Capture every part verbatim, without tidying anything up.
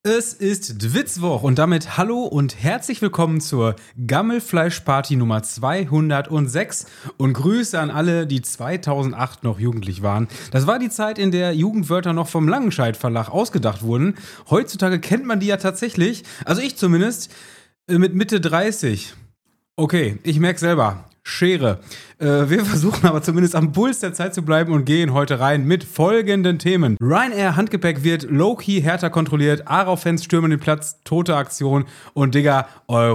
Es ist Dwitzwoch und damit hallo und herzlich willkommen zur Gammelfleischparty Nummer zweihundertsechs und Grüße an alle, die zweitausendacht noch jugendlich waren. Das war die Zeit, in der Jugendwörter noch vom Langenscheidt Verlag ausgedacht wurden. Heutzutage kennt man die ja tatsächlich, also ich zumindest, mit Mitte dreißig. Okay, ich merke selber. Schere. Äh, wir versuchen aber zumindest am Puls der Zeit zu bleiben und gehen heute rein mit folgenden Themen. Ryanair Handgepäck wird low-key härter kontrolliert, Aarau-Fans stürmen den Platz, tote Aktion und Digga,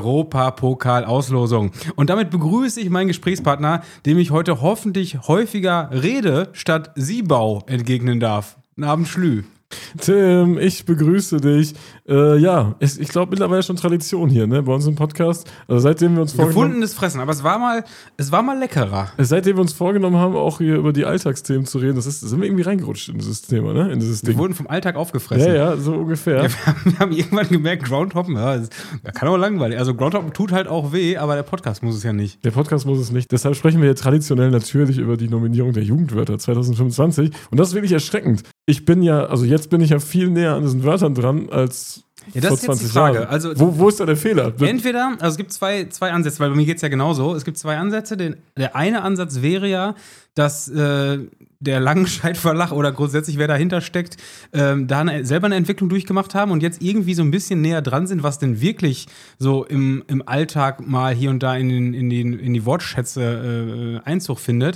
Europapokal-Auslosung. Und damit begrüße ich meinen Gesprächspartner, dem ich heute hoffentlich häufiger Rede statt Siebau entgegnen darf. Guten Abend, Schlü. Tim, ich begrüße dich. Äh, ja, ich, ich glaube mittlerweile schon Tradition hier, ne, bei uns im Podcast. Also seitdem wir uns vorgenommen Gefundenes Fressen, aber es war mal, es war mal leckerer. Seitdem wir uns vorgenommen haben, auch hier über die Alltagsthemen zu reden, das ist, sind wir irgendwie reingerutscht in dieses Thema, ne, in dieses Ding. Wir wurden vom Alltag aufgefressen. Ja, ja, so ungefähr. Ja, wir, haben, wir haben irgendwann gemerkt, Groundhoppen, ja, das, das kann auch langweilig. Also Groundhoppen tut halt auch weh, aber der Podcast muss es ja nicht. Der Podcast muss es nicht. Deshalb sprechen wir hier traditionell natürlich über die Nominierung der Jugendwörter zwanzig fünfundzwanzig. Und das ist wirklich erschreckend. Ich bin ja, also jetzt bin ich ja viel näher an diesen Wörtern dran als ja, das vor ist jetzt zwanzig die Frage. Jahren. Also, wo, wo ist da der Fehler? Entweder, also es gibt zwei, zwei Ansätze, weil bei mir geht es ja genauso. Es gibt zwei Ansätze. Den, der eine Ansatz wäre ja, dass äh, der Langenscheidt Verlag oder grundsätzlich wer dahinter steckt, ähm, da eine, selber eine Entwicklung durchgemacht haben und jetzt irgendwie so ein bisschen näher dran sind, was denn wirklich so im, im Alltag mal hier und da in, den, in, den, in die Wortschätze äh, Einzug findet.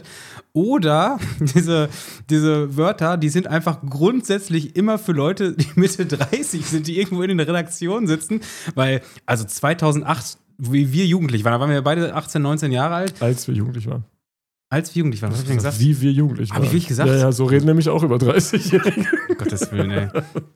Oder diese, diese Wörter, die sind einfach grundsätzlich immer für Leute, die Mitte dreißig sind, die irgendwo in der Redaktion sitzen, weil, also zweitausendacht, wie wir jugendlich waren, da waren wir beide achtzehn, neunzehn Jahre alt. Als wir jugendlich waren. Als wir jugendlich waren, was hab ich denn gesagt? Wie wir jugendlich waren. Hab ich wirklich gesagt? Ja, ja, so reden nämlich auch über dreißigjährige. Gottes Willen, ey.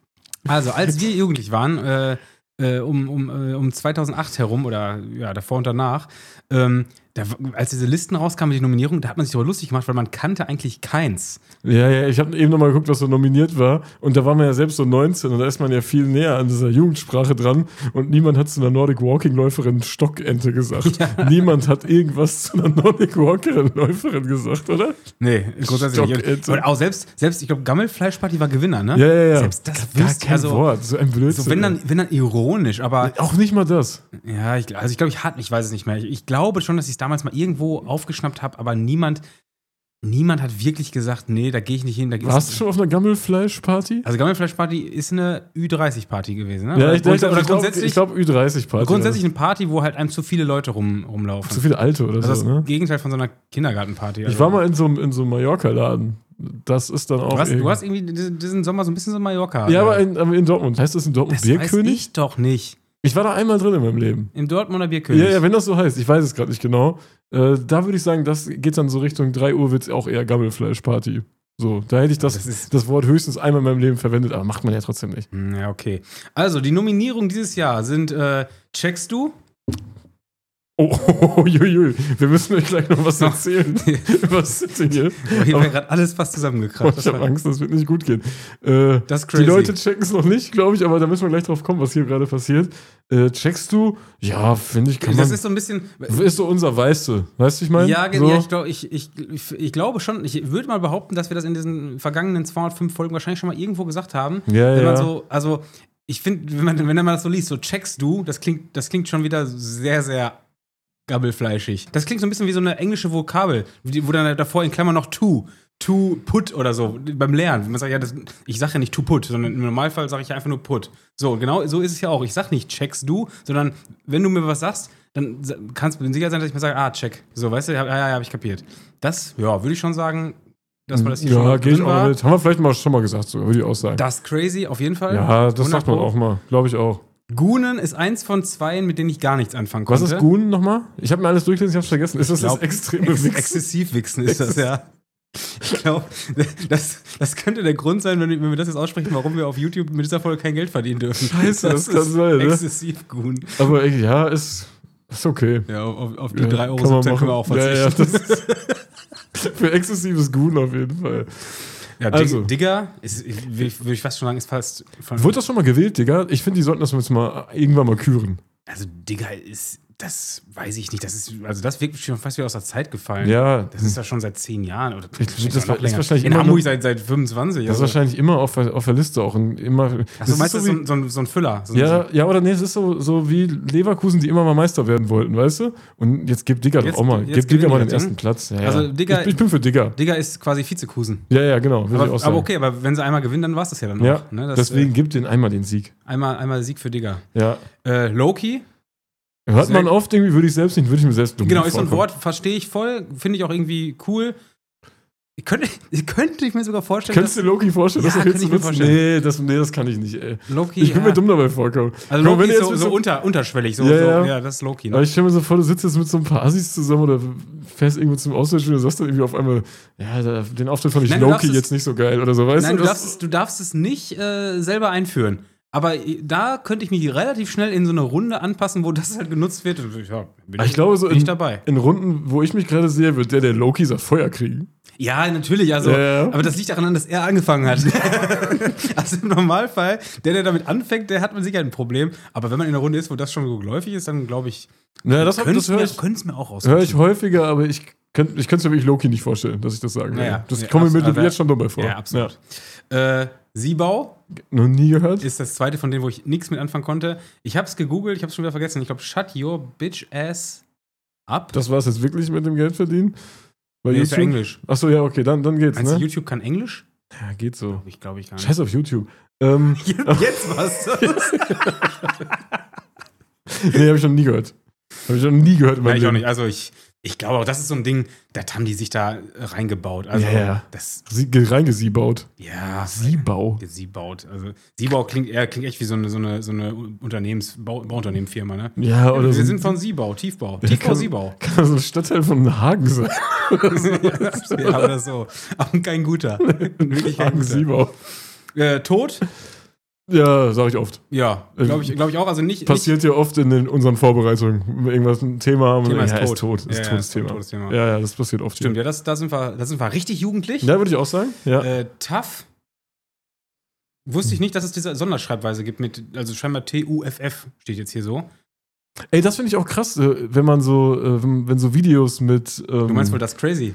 Also, als wir jugendlich waren, äh, äh, um, um, äh, um zweitausendacht herum oder ja, davor und danach, ähm, da, als diese Listen rauskamen mit den Nominierungen, da hat man sich darüber lustig gemacht, weil man kannte eigentlich keins. Ja, ja, ich habe eben nochmal geguckt, was so nominiert war. Und da war man ja selbst so neunzehn und da ist man ja viel näher an dieser Jugendsprache dran. Und niemand hat zu einer Nordic Walking Läuferin Stockente gesagt. Ja. Niemand hat irgendwas zu einer Nordic Walking Läuferin gesagt, oder? Nee, grundsätzlich nicht. Und auch selbst, selbst ich glaube, Gammelfleischparty war Gewinner, ne? Ja, ja, ja. Selbst das gar wüsste kein also, Wort, so ein Blödsinn. So, wenn dann, wenn dann ironisch, aber auch nicht mal das. Ja, ich, also ich glaube, ich hatte, ich weiß es nicht mehr. Ich, ich glaube schon, dass ich es damals mal irgendwo aufgeschnappt habe, aber niemand, niemand hat wirklich gesagt, nee, da gehe ich nicht hin. Da Warst du schon auf einer Gammelfleischparty? Also Gammelfleischparty ist eine Ü dreißig Party gewesen, ne? Ja, oder ich, ich, oder ich glaube glaub, Ü dreißig Party. Grundsätzlich eine Party, wo halt einem zu viele Leute rum, rumlaufen. Zu viele Alte oder also so, das ne? Gegenteil von so einer Kindergartenparty. Also. Ich war mal in so, in so einem Mallorca-Laden. Das ist dann auch. Du hast, du hast irgendwie diesen Sommer so ein bisschen so Mallorca. Ja, aber in, aber in Dortmund. Heißt das in Dortmund das Bierkönig? Das weiß ich doch nicht. Ich war da einmal drin in meinem Leben. Im Dortmunder Bierkönig? Ja, ja, wenn das so heißt. Ich weiß es gerade nicht genau. Äh, da würde ich sagen, das geht dann so Richtung drei Uhr, wird es auch eher Gammelfleischparty. So, da hätte ich das, das, das Wort höchstens einmal in meinem Leben verwendet, aber macht man ja trotzdem nicht. Ja, okay. Also, die Nominierungen dieses Jahr sind äh, Checkst du? Oh, oh, oh, jui, wir müssen euch gleich noch was erzählen. Was ist denn hier? Oh, hier wäre gerade alles fast zusammengekratzt. Oh, ich habe Angst, das wird nicht gut gehen. Äh, das ist crazy. Die Leute checken es noch nicht, glaube ich, aber da müssen wir gleich drauf kommen, was hier gerade passiert. Äh, checkst du? Ja, finde ich, kann das man... ist so ein bisschen... Ist so unser Weiße. Weißt du, ich meine? Ja, so. ja, ich, glaub, ich, ich, ich glaube schon, ich würde mal behaupten, dass wir das in diesen vergangenen zweihundertfünf Folgen wahrscheinlich schon mal irgendwo gesagt haben. Ja, wenn ja. man so, also, ich finde, wenn man, wenn man das so liest, so checkst du, das klingt, das klingt schon wieder sehr, sehr gabbelfleischig. Das klingt so ein bisschen wie so eine englische Vokabel, wo dann davor in Klammern noch to, to put oder so, beim Lernen. Man sagt ja, das, ich sage ja nicht to put, sondern im Normalfall sage ich ja einfach nur put. So, genau so ist es ja auch. Ich sage nicht checkst du, sondern wenn du mir was sagst, dann kannst du sicher sein, dass ich mir sage, ah, check. So, weißt du, ja, ja, ja, habe ich kapiert. Das, ja, würde ich schon sagen, dass wir das hier ja, schon mal gehe ich drin auch war. mit. Haben wir vielleicht mal schon mal gesagt, so würde ich auch sagen. Das ist crazy, auf jeden Fall. Ja, das sagt man auch mal, glaube ich auch. Gunen ist eins von zwei, mit denen ich gar nichts anfangen konnte. Was ist Gunen nochmal? Ich habe mir alles durchgelesen, ich habe es vergessen. Ist das glaub, das extreme Ex- Wichsen? Exzessiv-Wichsen ist das, ja. Ich glaube, das, das könnte der Grund sein, wenn wir, wenn wir das jetzt aussprechen, warum wir auf YouTube mit dieser Folge kein Geld verdienen dürfen. Scheiße, das, das kann sein, ne? Exzessiv-Gun. Aber ja, ist, ist okay. Ja, auf, auf die ja, drei Euro siebzehn können wir auch verzichten. Ja, ja, das ist für exzessives Gun auf jeden Fall. Ja, also. Digger, ist, würde ich fast schon sagen, ist fast... Wurde das schon mal gewählt, Digga? Ich finde, die sollten das jetzt mal irgendwann mal küren. Also Digger ist Das weiß ich nicht. Das ist, also das wirkt schon fast wie aus der Zeit gefallen. Ja. Das ist ja schon seit zehn Jahren. Oder Ich, das, das war, ist wahrscheinlich in immer Hamburg noch, seit, seit fünfundzwanzig. Das ist also. wahrscheinlich immer auf, auf der Liste auch. Ein, immer, Achso, das meinst du, ist so, so, wie, so, ein, so ein Füller? So ja, ein, ja, oder nee, es ist so, so wie Leverkusen, die immer mal Meister werden wollten, weißt du? Und jetzt gibt Digger doch auch mal. Gib Digger mal den ersten Platz. Ja, also ja. Digger, ich, ich bin für Digger. Digger ist quasi Vizekusen. Ja, ja, genau. Aber, aber okay, aber wenn sie einmal gewinnen, dann war es das ja dann noch. Ja, ne? das, deswegen äh, gibt den einmal den Sieg. Einmal, einmal Sieg für Digger. Ja. Äh, Loki. Hört man oft irgendwie, würde ich selbst nicht, würde ich mir selbst dumm Genau, ist so ein vorkommen. Wort, verstehe ich voll, finde ich auch irgendwie cool. Ich könnte, ich könnte ich mir sogar vorstellen, Kannst du dir Loki vorstellen? Ja, das kann ich mir vorstellen. Nee das, nee, das kann ich nicht, ey. Loki, ich bin ja. mir dumm dabei vorkommen. Also Komm, Loki wenn ist jetzt so, mit so so unter, unterschwellig, so, Ja, so, ja. ja, das ist Loki. Ne? Aber ich stelle mir so vor, du sitzt jetzt mit so ein paar Assis zusammen oder fährst irgendwo zum Austauschspiel und sagst dann irgendwie auf einmal, ja, da, den Auftritt fand ich Nein, du Loki darfst es- jetzt nicht so geil oder so, weißt Nein, du? du Das- darfst, es, du darfst es nicht äh, selber einführen. Aber da könnte ich mich relativ schnell in so eine Runde anpassen, wo das halt genutzt wird. Ja, bin ich glaube, so bin ich in, dabei. in Runden, wo ich mich gerade sehe, wird der, der Loki sagt, Feuer kriegen. Ja, natürlich. Also, Ja, ja. aber das liegt daran, dass er angefangen hat. Also im Normalfall, der, der damit anfängt, der hat mit Sicherheit ein Problem. Aber wenn man in einer Runde ist, wo das schon so geläufig ist, dann glaube ich, Ja, das, könnte das es höre mir, ich, könnte es mir auch hör ich rauskommen. häufiger, aber ich könnte ich könnte es mir wirklich Loki nicht vorstellen, dass ich das sagen Ja, würde. ja. Das Ja, kommt mir absolut. mit jetzt schon dumm bei vor. Ja, absolut. Äh, Siebau Ja. Noch nie gehört? ist das zweite von denen, wo ich nichts mit anfangen konnte. Ich habe es gegoogelt, ich habe es schon wieder vergessen. Ich glaube, shut your bitch ass up. Das war es jetzt wirklich mit dem Geld verdienen? Bei Nee, ist ja Englisch. Achso, ja, okay, dann, dann geht's, Meinst du, ne? YouTube kann Englisch? Ja, geht so. Ich glaube ich gar nicht. Scheiß auf YouTube. Ähm, Jetzt was? nee, habe ich noch nie gehört. Habe ich noch nie gehört in Ja, meinem ich auch Leben. nicht. Also ich, ich glaube auch, das ist so ein Ding, das haben die sich da reingebaut. Also Ja, ja. das, Sie, reingesiebaut. ja. Siebau. Siebau. Also Siebau klingt eher klingt echt wie so eine, so eine, so eine Unternehmens, Bau, Bauunternehmenfirma, ne? Ja, oder Wir so. sind von Siebau, Tiefbau. Ja, Tiefbau, kann- Siebau. Kann so ein Stadtteil von Hagen sein. Ja, oder so. Aber kein guter. Wirklich kein Hagen guter. Siebau. Äh, Tod? Ja, sag ich oft. Ja, glaube ich, glaub ich auch. Also nicht. Passiert ja oft in den, unseren Vorbereitungen. Wenn wir irgendwas ein Thema haben. Thema ist ja, tot. ist tot. Ist Ja, ja, totes ist Thema. totes Thema. Ja, ja, das passiert oft. Nicht, stimmt, ja, das, da, sind wir, da sind wir richtig jugendlich. Ja, würde ich auch sagen. Ja. Äh, tough. Wusste ich nicht, dass es diese Sonderschreibweise gibt mit, also scheinbar T U F F steht jetzt hier so. Ey, das finde ich auch krass, äh, wenn man so, äh, wenn, wenn so Videos mit. Ähm, Du meinst wohl das crazy?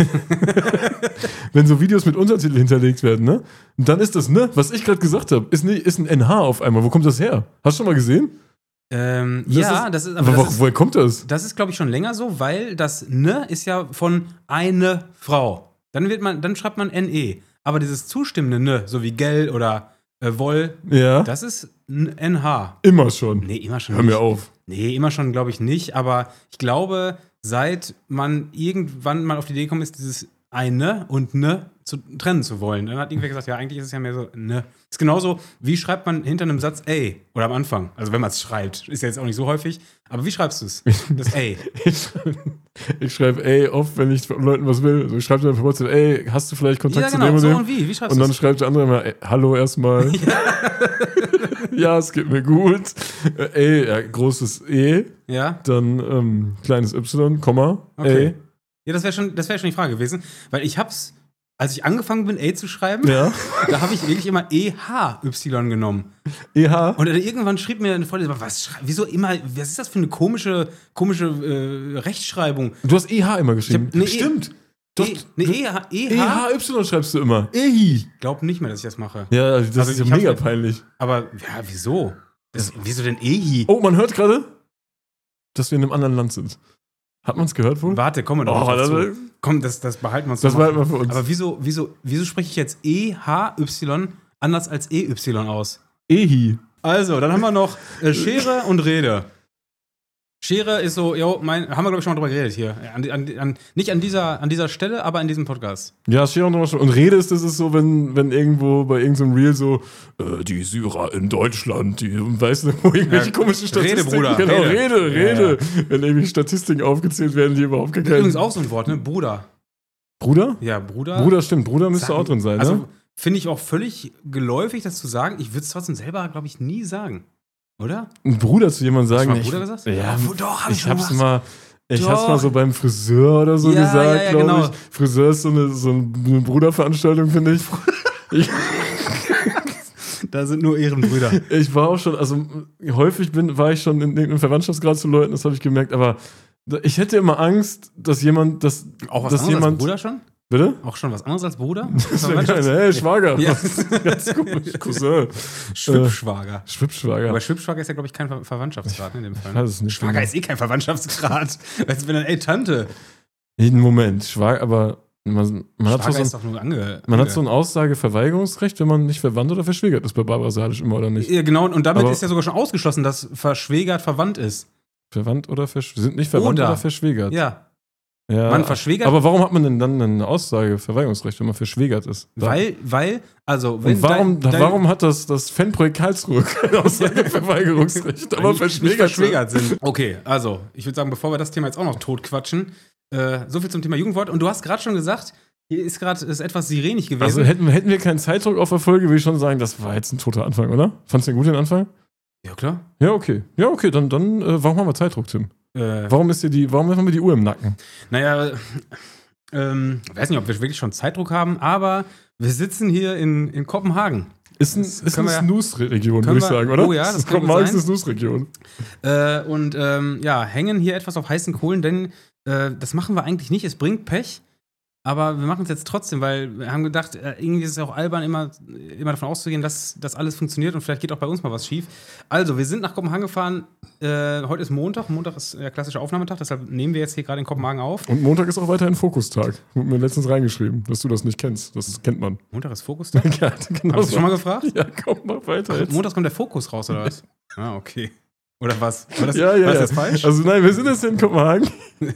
wenn so Videos mit Untertitel hinterlegt werden, ne? Und dann ist das, ne? Was ich gerade gesagt habe, ist, ne, ist ein N H auf einmal. Wo kommt das her? Hast du schon mal gesehen? Ähm, Das ja, ist- das ist, Aber aber wo, das ist, woher kommt das? das ist glaube ich, schon länger so, weil das Ne ist ja von eine Frau. Dann wird man, dann schreibt man N E. Aber dieses zustimmende Ne, so wie Gell oder äh, Woll, Ja. das ist N H. Immer schon. Nee, immer schon Hör nicht. mir auf. Nee, immer schon, glaube ich, nicht. Aber ich glaube, seit man irgendwann mal auf die Idee gekommen ist, dieses eine und ne zu trennen zu wollen, dann hat irgendwer gesagt, ja, eigentlich ist es ja mehr so ne. Ist genauso, wie schreibt man hinter einem Satz ey oder am Anfang? Also wenn man es schreibt, ist ja jetzt auch nicht so häufig. Aber wie schreibst du es? Das ey. Ich, ich schreibe ey oft, wenn ich von Leuten was will. Also ich schreibe dann für WhatsApp, ey, hast du vielleicht Kontakt Ja, zu genau. dem und So dem? und wie? Wie schreibst Und du dann es? schreibt der andere immer, ey, hallo erstmal. Ja, es geht mir gut. Äh, ey, ja, großes E, Ja, dann ähm, kleines Y, Komma, okay. ey. Ja, das wäre schon, das wär schon die Frage gewesen. Weil ich hab's, als ich angefangen bin, ey zu schreiben, Ja. da habe ich wirklich immer E H Y genommen. E H. Und dann irgendwann schrieb mir eine Freundin, was schrei- wieso immer, was ist das für eine komische, komische äh, Rechtschreibung? Du hast E H immer geschrieben. Ich hab- nee, Stimmt. Du E, hast- ne, du- E H, E E H? H Y schreibst du immer. Ehi. Glaub nicht mehr, dass ich das mache. Ja, das Also ist ja ich hab's mega mit- peinlich. Aber, ja, wieso? Das, wieso denn Ehi? Oh, man hört gerade, dass wir in einem anderen Land sind. Hat man es gehört wohl? Warte, kommen wir doch Oh, noch das, dazu. Komm, das, das behalten wir uns das noch mal. behalten wir für uns. Aber wieso, wieso, wieso spreche ich jetzt E H Y anders als E Y aus? Ehi. Also, dann haben wir noch äh, Schere und Rede. Schere ist so, jo, mein, haben wir, glaube ich, schon mal drüber geredet hier. An, an, an, nicht an dieser, an dieser Stelle, aber in diesem Podcast. Ja, Schere und Rede. Und Rede ist, das ist so, wenn, wenn irgendwo bei irgendeinem Reel so, äh, die Syrer in Deutschland, die, weißt du, wo irgendwelche Ja, komischen Statistiken. Rede, Bruder, Genau, Rede. Rede, Rede. Ja, Wenn irgendwie Statistiken aufgezählt werden, die überhaupt gar Das ist übrigens keinen. auch so ein Wort, ne? Bruder. Bruder? Ja, Bruder. Bruder, stimmt. Bruder müsste Sagen- auch drin sein, Also, ne? finde ich auch völlig geläufig, das zu sagen. Ich würde es trotzdem selber, glaube ich, nie sagen. Oder? Ein Bruder zu jemandem sagen. Hast du mal ich- Bruder gesagt? Ja, Wo- doch, hab ich ich schon hab's gemacht. mal. Ich Doch. hab's mal so beim Friseur oder so Ja, gesagt, ja, ja, glaube genau. ich. Friseur ist so eine, so eine Bruderveranstaltung, finde ich. ich Da sind nur Ehrenbrüder. Ich war auch schon, also häufig bin, war ich schon in irgendeinem Verwandtschaftsgrad zu Leuten, das habe ich gemerkt, aber ich hätte immer Angst, dass jemand, dass, Auch was dass anderes jemand, als Bruder schon? Bitte? Auch schon was anderes als Bruder? Das wäre geil, hey, Schwager. Ja. Ganz komisch. Cousin. Schwippschwager. Äh, Schwippschwager. Aber Schwippschwager ist ja, glaube ich, kein Ver Verwandtschaftsgrad in dem Fall. Ich weiß es nicht. Schwager ist eh kein Verwandtschaftsgrad. Weißt du, wenn dann, ey, Tante. Jeden Moment, Schwager, aber man, man, hat, Schwager so ist ein, doch nur ange... man hat so ein Aussageverweigerungsrecht, wenn man nicht verwandt oder verschwägert ist, bei Barbara Salisch immer oder nicht. Ja, genau, und damit Aber- ist ja sogar schon ausgeschlossen, dass verschwägert verwandt ist. Verwandt oder verschwägert? Sind nicht verwandt Oder. oder verschwägert? Ja. Ja, Man verschwägert- Aber warum hat man denn dann ein Aussageverweigerungsrecht, wenn man verschwägert ist? Weil, weil, also, wenn Und warum, dein, dein, warum hat das, das Fanprojekt Karlsruhe kein Aussageverweigerungsrecht, aber nicht verschwägert, verschwägert sind? Okay, also, ich würde sagen, bevor wir das Thema jetzt auch noch totquatschen, äh, so viel zum Thema Jugendwort. Und du hast gerade schon gesagt, hier ist gerade ist etwas sirenig gewesen. Also hätten, hätten wir keinen Zeitdruck auf der Folge, würde ich schon sagen, das war jetzt ein toter Anfang, oder? Fandst du den gut, den Anfang? ja, klar. Ja, okay. Ja, okay, dann, dann äh, warum haben wir Zeitdruck, Tim? Äh, Warum ist dir die, warum haben wir die Uhr im Nacken? Naja, ähm, ich weiß nicht, ob wir wirklich schon Zeitdruck haben, aber wir sitzen hier in, in Kopenhagen. Ist, ein, Das ist können eine wir ja- Snooze-Region, können würde ich wir- sagen, oder? oh ja, das kann gut Kopenhagen ist sein. eine Snooze-Region. Äh, und ähm, ja, hängen hier etwas auf heißen Kohlen, denn äh, das machen wir eigentlich nicht. Es bringt Pech, aber wir machen es jetzt trotzdem, weil wir haben gedacht, äh, irgendwie ist es auch albern, immer, immer davon auszugehen, dass das alles funktioniert und vielleicht geht auch bei uns mal was schief. Also, wir sind nach Kopenhagen gefahren. Äh, heute ist Montag. Montag ist der klassische Aufnahmetag, deshalb nehmen wir jetzt hier gerade in Kopenhagen auf. Und Montag ist auch weiterhin Fokustag. Wurde mir letztens reingeschrieben, dass du das nicht kennst. Das kennt man. Montag ist Fokustag? Ja, genau Hast du so. schon mal gefragt? Ja, komm, mach weiter jetzt. Montags kommt der Fokus raus, oder was? Ah, okay. Oder was? War das, Ja, ja, war das ja. jetzt falsch? Also nein, wir sind jetzt in Kopenhagen.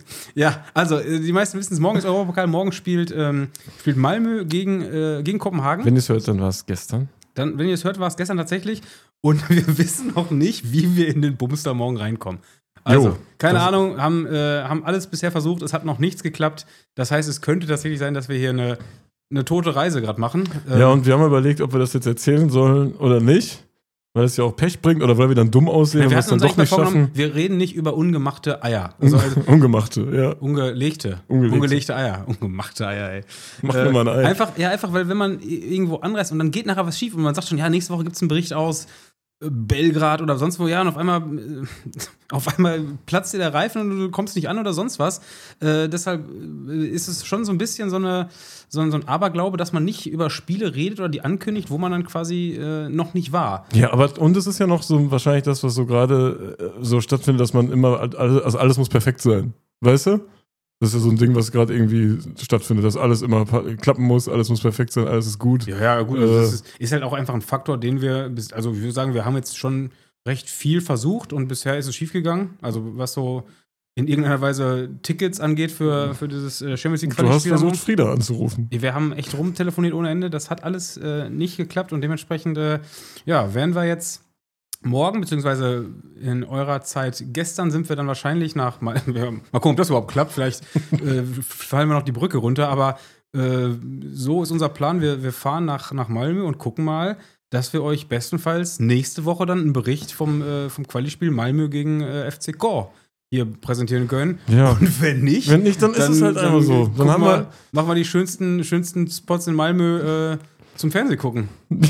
Ja, also äh, die meisten wissen es, morgen ist Europapokal, morgen spielt, ähm, spielt Malmö gegen, äh, gegen Kopenhagen. Wenn ihr es hört, dann war es gestern. Dann, wenn ihr es hört, war es gestern tatsächlich. Und wir wissen noch nicht, wie wir in den Bumster morgen reinkommen. Also, Jo, keine das- Ahnung, haben, äh, haben alles bisher versucht, es hat noch nichts geklappt. Das heißt, es könnte tatsächlich sein, dass wir hier eine, eine tote Reise gerade machen. Ähm, Ja, und wir haben überlegt, ob wir das jetzt erzählen sollen oder nicht. Weil es ja auch Pech bringt oder weil wir dann dumm aussehen und wir wir es hatten dann uns doch eigentlich mal nicht vorgenommen, schaffen. wir reden nicht über ungemachte Eier. Also, also Ungemachte, ja. ungelegte. Ungelegte. Ungelegte Eier. Ungemachte Eier, ey. Mach mir mal ein Ei. Einfach, ja, einfach, weil wenn man i- irgendwo anreist und dann geht nachher was schief und man sagt schon, ja, nächste Woche gibt es einen Bericht aus äh, Belgrad oder sonst wo, ja, und auf einmal, äh, auf einmal platzt dir der Reifen und du kommst nicht an oder sonst was. Äh, deshalb äh, ist es schon so ein bisschen so, eine, so, ein- so ein Aberglaube, dass man nicht über Spiele redet oder die ankündigt, wo man dann quasi äh, noch nicht war. Ja, aber und es ist ja noch so wahrscheinlich das, was so gerade äh, so stattfindet, dass man immer, alles, also alles muss perfekt sein. Weißt du? Das ist ja so ein Ding, was gerade irgendwie stattfindet, dass alles immer pa- klappen muss, alles muss perfekt sein, alles ist gut. Ja, ja, gut, Äh. also das ist, ist halt auch einfach ein Faktor, den wir, bis, also ich würde sagen, wir haben jetzt schon recht viel versucht und bisher ist es schiefgegangen. Also was so in irgendeiner Weise Tickets angeht für, für dieses äh, Champions League Du hast Quali-Spiel. versucht, Frieda anzurufen. Wir haben echt rumtelefoniert ohne Ende, das hat alles äh, nicht geklappt und dementsprechend, äh, ja, werden wir jetzt morgen, beziehungsweise in eurer Zeit gestern sind wir dann wahrscheinlich nach, mal, wir, mal gucken, ob das überhaupt klappt, vielleicht äh, fallen wir noch die Brücke runter, aber äh, so ist unser Plan, wir, wir fahren nach, nach Malmö und gucken mal, dass wir euch bestenfalls nächste Woche dann einen Bericht vom, äh, vom Quali-Spiel Malmö gegen äh, F C Gore hier präsentieren können. Ja. Und wenn nicht, Wenn nicht, dann ist es halt einfach so. Dann gucken haben wir- machen wir die schönsten, schönsten Spots in Malmö äh, zum Fernsehen gucken.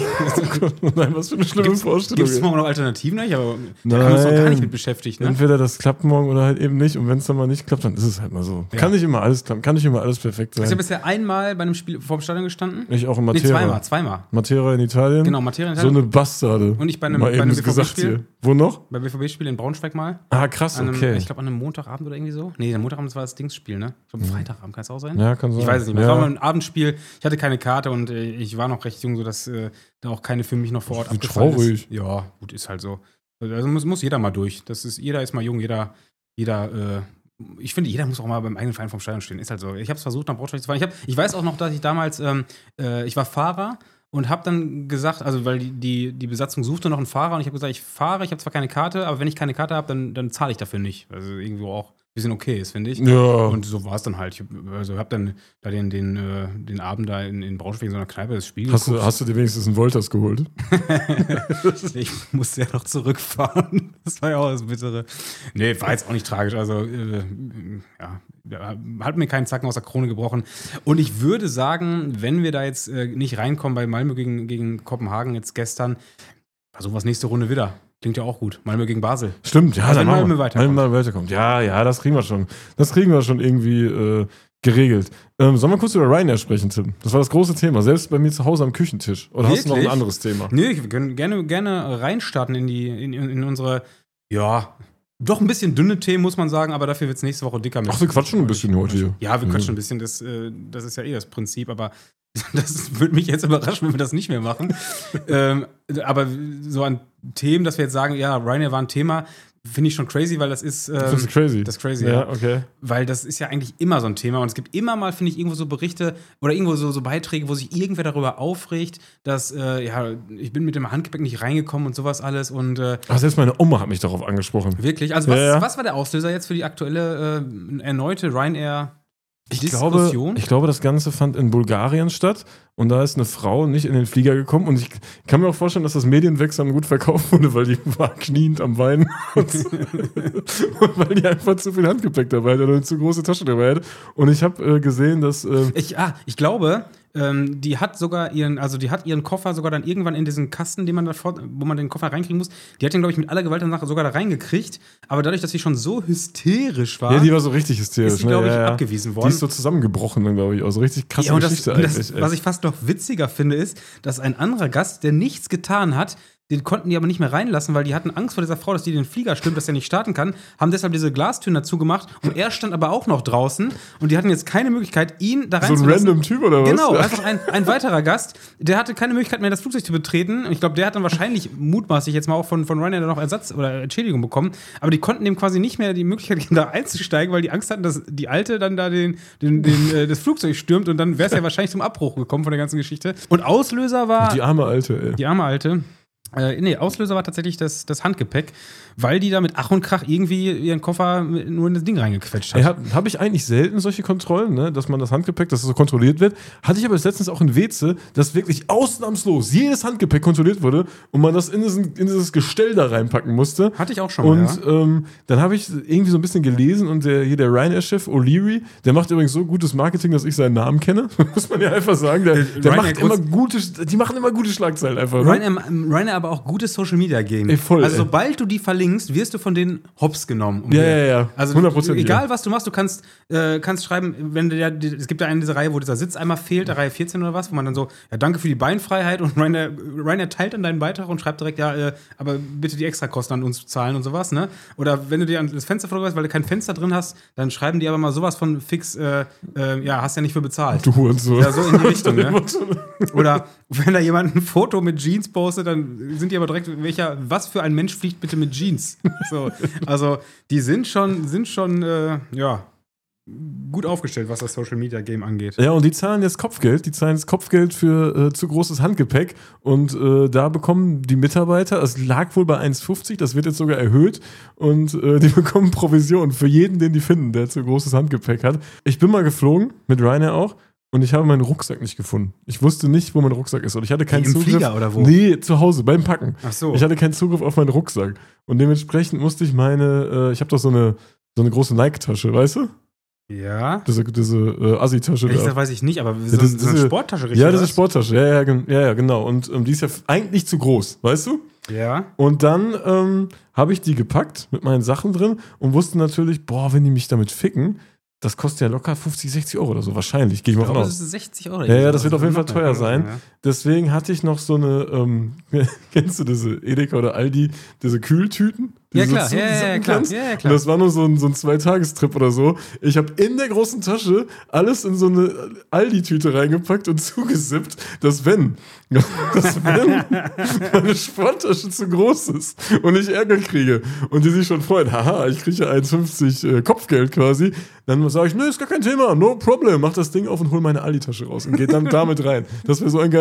Nein, was für eine schlimme Vorstellung. Gibt es ey. morgen noch Alternativen? Nicht? Aber da haben wir uns doch gar Nein. nicht mit beschäftigt. Ne? Entweder das klappt morgen oder halt eben nicht. Und wenn es dann mal nicht klappt, dann ist es halt mal so. Ja. Kann nicht immer alles klappen, kann nicht immer alles perfekt Ich habe sein. bisher einmal bei einem Spiel vor dem Stadion gestanden. Ich auch in Nee, Matera. zweimal, zweimal. Matera in Italien. Genau, Materia in So Italien. eine Bastarde. Und ich bei einem, Mal bei einem eben gesagt B V B-Spiel. hier. Wo noch? Bei B V B-Spiel in Braunschweig mal. Ah, krass, An einem, okay. Ich glaube, an einem Montagabend oder irgendwie so. Nee, der Montagabend das war das Dingsspiel, ne? Ich glaube, ein Freitagabend kann es auch sein. Ja, kann sein. Ich weiß es nicht mehr. Ja. Es war mal ein Abendspiel. Ich hatte keine Karte und äh, ich war noch recht jung, sodass äh, da auch keine für mich noch vor Ort Wie abgefallen traurig. ist. Ja, gut, ist halt so. Also muss, muss jeder mal durch. Das ist, jeder ist mal jung, jeder, jeder, äh, ich finde, jeder muss auch mal beim eigenen Verein vom Stadion stehen. Ist halt so. Ich habe es versucht, nach Braunschweig zu fahren. Ich, hab, ich weiß auch noch, dass ich damals, ähm, äh, ich war Fahrer und habe dann gesagt, also weil die, die, die Besatzung suchte noch einen Fahrer und ich habe gesagt, ich fahre, ich habe zwar keine Karte, aber wenn ich keine Karte habe, dann, dann zahle ich dafür nicht. Also irgendwo auch ein bisschen okay ist, finde ich. Ja. Und so war es dann halt. Ich hab- also habe dann da den, den, äh, den Abend da in, in Braunschweig in so einer Kneipe das Spiel Hast du, hast du dir wenigstens einen Wolters geholt? Ich musste ja noch zurückfahren. Das war ja auch das Bittere. Nee, war jetzt auch nicht tragisch. Also, äh, ja, hat mir keinen Zacken aus der Krone gebrochen. Und ich würde sagen, wenn wir da jetzt äh, nicht reinkommen bei Malmö gegen, gegen Kopenhagen jetzt gestern, versuchen wir es nächste Runde wieder. Klingt ja auch gut. Malmö gegen Basel. Stimmt, ja, also dann wenn Malmö weiterkommt. Malmö weiterkommt. Ja, ja, das kriegen wir schon. Das kriegen wir schon irgendwie äh, geregelt. Ähm, sollen wir kurz über Ryanair sprechen, Tim? Das war das große Thema, selbst bei mir zu Hause am Küchentisch. Oder Wirklich? hast du noch ein anderes Thema? Nee, wir können gerne, gerne reinstarten in, die, in, in unsere, ja, doch ein bisschen dünne Themen, muss man sagen, aber dafür wird es nächste Woche dicker. Ach, wir quatschen ein bisschen heute hier. Ja, wir quatschen ein bisschen, das, äh, das ist ja eh das Prinzip, aber das würde mich jetzt überraschen, wenn wir das nicht mehr machen. ähm, aber so an Themen, dass wir jetzt sagen, ja, Ryanair war ein Thema, finde ich schon crazy, weil das ist. Ähm, das ist crazy. Das ist crazy, ja, ja. Okay. Weil das ist ja eigentlich immer so ein Thema. Und es gibt immer mal, finde ich, irgendwo so Berichte oder irgendwo so, so Beiträge, wo sich irgendwer darüber aufregt, dass, äh, ja, ich bin mit dem Handgepäck nicht reingekommen und sowas alles. Und äh, Ach, selbst meine Oma hat mich darauf angesprochen. Wirklich? Also, was, ja, ja. was war der Auslöser jetzt für die aktuelle, äh, erneute Ryanair? Ich glaube, ich glaube, das Ganze fand in Bulgarien statt und da ist eine Frau nicht in den Flieger gekommen und ich kann mir auch vorstellen, dass das Medienwechseln gut verkauft wurde, weil die war kniend am Weinen und, und weil die einfach zu viel Handgepäck dabei hat oder eine zu große Tasche dabei hat. Und ich habe äh, gesehen, dass äh, ich, ah, ich glaube, ähm, die hat sogar ihren, also die hat ihren Koffer sogar dann irgendwann in diesen Kasten, den man da vor, wo man den Koffer reinkriegen muss, die hat den, glaube ich, mit aller Gewalt danach sogar da reingekriegt, aber dadurch, dass sie schon so hysterisch war, ja, die war so richtig hysterisch, ist sie, glaube ich, ne? ja, abgewiesen worden. Die ist so zusammengebrochen, dann, glaube ich, also richtig krasse ja, und das, Geschichte und das, eigentlich. was ich fast noch witziger finde, ist, dass ein anderer Gast, der nichts getan hat, den konnten die aber nicht mehr reinlassen, weil die hatten Angst vor dieser Frau, dass die den Flieger stimmt, dass er nicht starten kann, haben deshalb diese Glastüren dazu gemacht und er stand aber auch noch draußen und die hatten jetzt keine Möglichkeit, ihn da reinzulassen. So ein random Typ oder was? Genau, einfach ein, ein weiterer Gast, der hatte keine Möglichkeit mehr, das Flugzeug zu betreten. Ich glaube, der hat dann wahrscheinlich mutmaßlich jetzt mal auch von, von Ryanair noch Ersatz oder Entschädigung bekommen, aber die konnten dem quasi nicht mehr die Möglichkeit geben, da einzusteigen, weil die Angst hatten, dass die Alte dann da den, den, den, äh, das Flugzeug stürmt und dann wäre es ja wahrscheinlich zum Abbruch gekommen von der ganzen Geschichte. Und Auslöser war... Die arme Alte, ey. Die arme Alte. Äh, nee, Auslöser war tatsächlich das, das Handgepäck, weil die da mit Ach und Krach irgendwie ihren Koffer nur in das Ding reingequetscht hat. Ja, habe ich eigentlich selten solche Kontrollen, ne? Dass man das Handgepäck, dass es so kontrolliert wird. Hatte ich aber letztens auch in Weze, dass wirklich ausnahmslos jedes Handgepäck kontrolliert wurde und man das in, diesen, in dieses Gestell da reinpacken musste. Hatte ich auch schon mal, Und ja. ähm, dann habe ich irgendwie so ein bisschen gelesen und der, hier der Ryanair-Chef O'Leary, der macht übrigens so gutes Marketing, dass ich seinen Namen kenne. Muss man ja einfach sagen. Der, der macht immer gute, die machen immer gute Schlagzeilen einfach. Ne? Ryanair, Ryanair aber auch gutes Social Media Game. Ey, voll, also ey. sobald du die verlinkst, wirst du von denen hops genommen. Um Ja, dir. ja, ja. Also hundert Prozent. egal, was du machst, du kannst, äh, kannst schreiben, wenn der, die, es gibt ja eine diese Reihe, wo dieser Sitz einmal fehlt, der Reihe vierzehn oder was, wo man dann so, ja, danke für die Beinfreiheit und Ryanair, Ryanair teilt dann deinen Beitrag und schreibt direkt, ja, äh, aber bitte die Extrakosten an uns zahlen und sowas, ne? Oder wenn du dir das Fenster fotografierst, weil du kein Fenster drin hast, dann schreiben die aber mal sowas von fix, äh, äh, ja, hast ja nicht für bezahlt. Du Hurensohn. Ja, so in die Richtung, ne? Oder wenn da jemand ein Foto mit Jeans postet, dann sind die aber direkt, welcher, was für ein Mensch fliegt bitte mit Jeans? So, also, die sind schon, sind schon, äh, ja, gut aufgestellt, was das Social Media Game angeht. Ja, und die zahlen jetzt Kopfgeld. Die zahlen jetzt Kopfgeld für äh, zu großes Handgepäck. Und äh, da bekommen die Mitarbeiter, es lag wohl bei eins fünfzig, das wird jetzt sogar erhöht. Und äh, die bekommen Provision für jeden, den die finden, der zu großes Handgepäck hat. Ich bin mal geflogen, mit Ryanair auch. Und ich habe meinen Rucksack nicht gefunden. Ich wusste nicht, wo mein Rucksack ist. Und ich hatte keinen Im Zugriff. Flieger oder wo? Nee, zu Hause, beim Packen. Ach so. Ich hatte keinen Zugriff auf meinen Rucksack. Und dementsprechend musste ich meine, äh, ich habe doch so eine, so eine große Nike-Tasche, weißt du? Ja. Diese, diese äh, Assi-Tasche da. Das weiß ich nicht, aber so, Ja, das- so eine diese- Sporttasche richtig. Ja, das oder ist Sporttasche. Ja, ja, gen- ja, ja genau. Und ähm, die ist ja f- eigentlich zu groß, weißt du? was? Ja. Und dann ähm, habe ich die gepackt mit meinen Sachen drin und wusste natürlich, boah, wenn die mich damit ficken, das kostet ja locker fünfzig, sechzig Euro oder so, wahrscheinlich. Gehe ich mal Ich von glaube, das aus. ist sechzig Euro. Ja, ja, das wird auf jeden Fall Ja, teuer kann sein. ja. Deswegen hatte ich noch so eine, ähm, kennst du diese Edeka oder Aldi, diese Kühltüten? Die Ja, du so klar, ja, ja, ja, zusammen klar. kannst? Ja, ja, Und klar. das war nur so ein, so ein Zweitagestrip oder so. Ich habe in der großen Tasche alles in so eine Aldi-Tüte reingepackt und zugesippt, dass wenn, dass wenn meine Sporttasche zu groß ist und ich Ärger kriege und die sich schon freuen, haha, ich kriege ja eins fünfzig äh, Kopfgeld quasi, dann sage ich, nö, ist gar kein Thema, no problem, mach das Ding auf und hol meine Aldi-Tasche raus und geht dann damit rein. Das wäre so ein geiler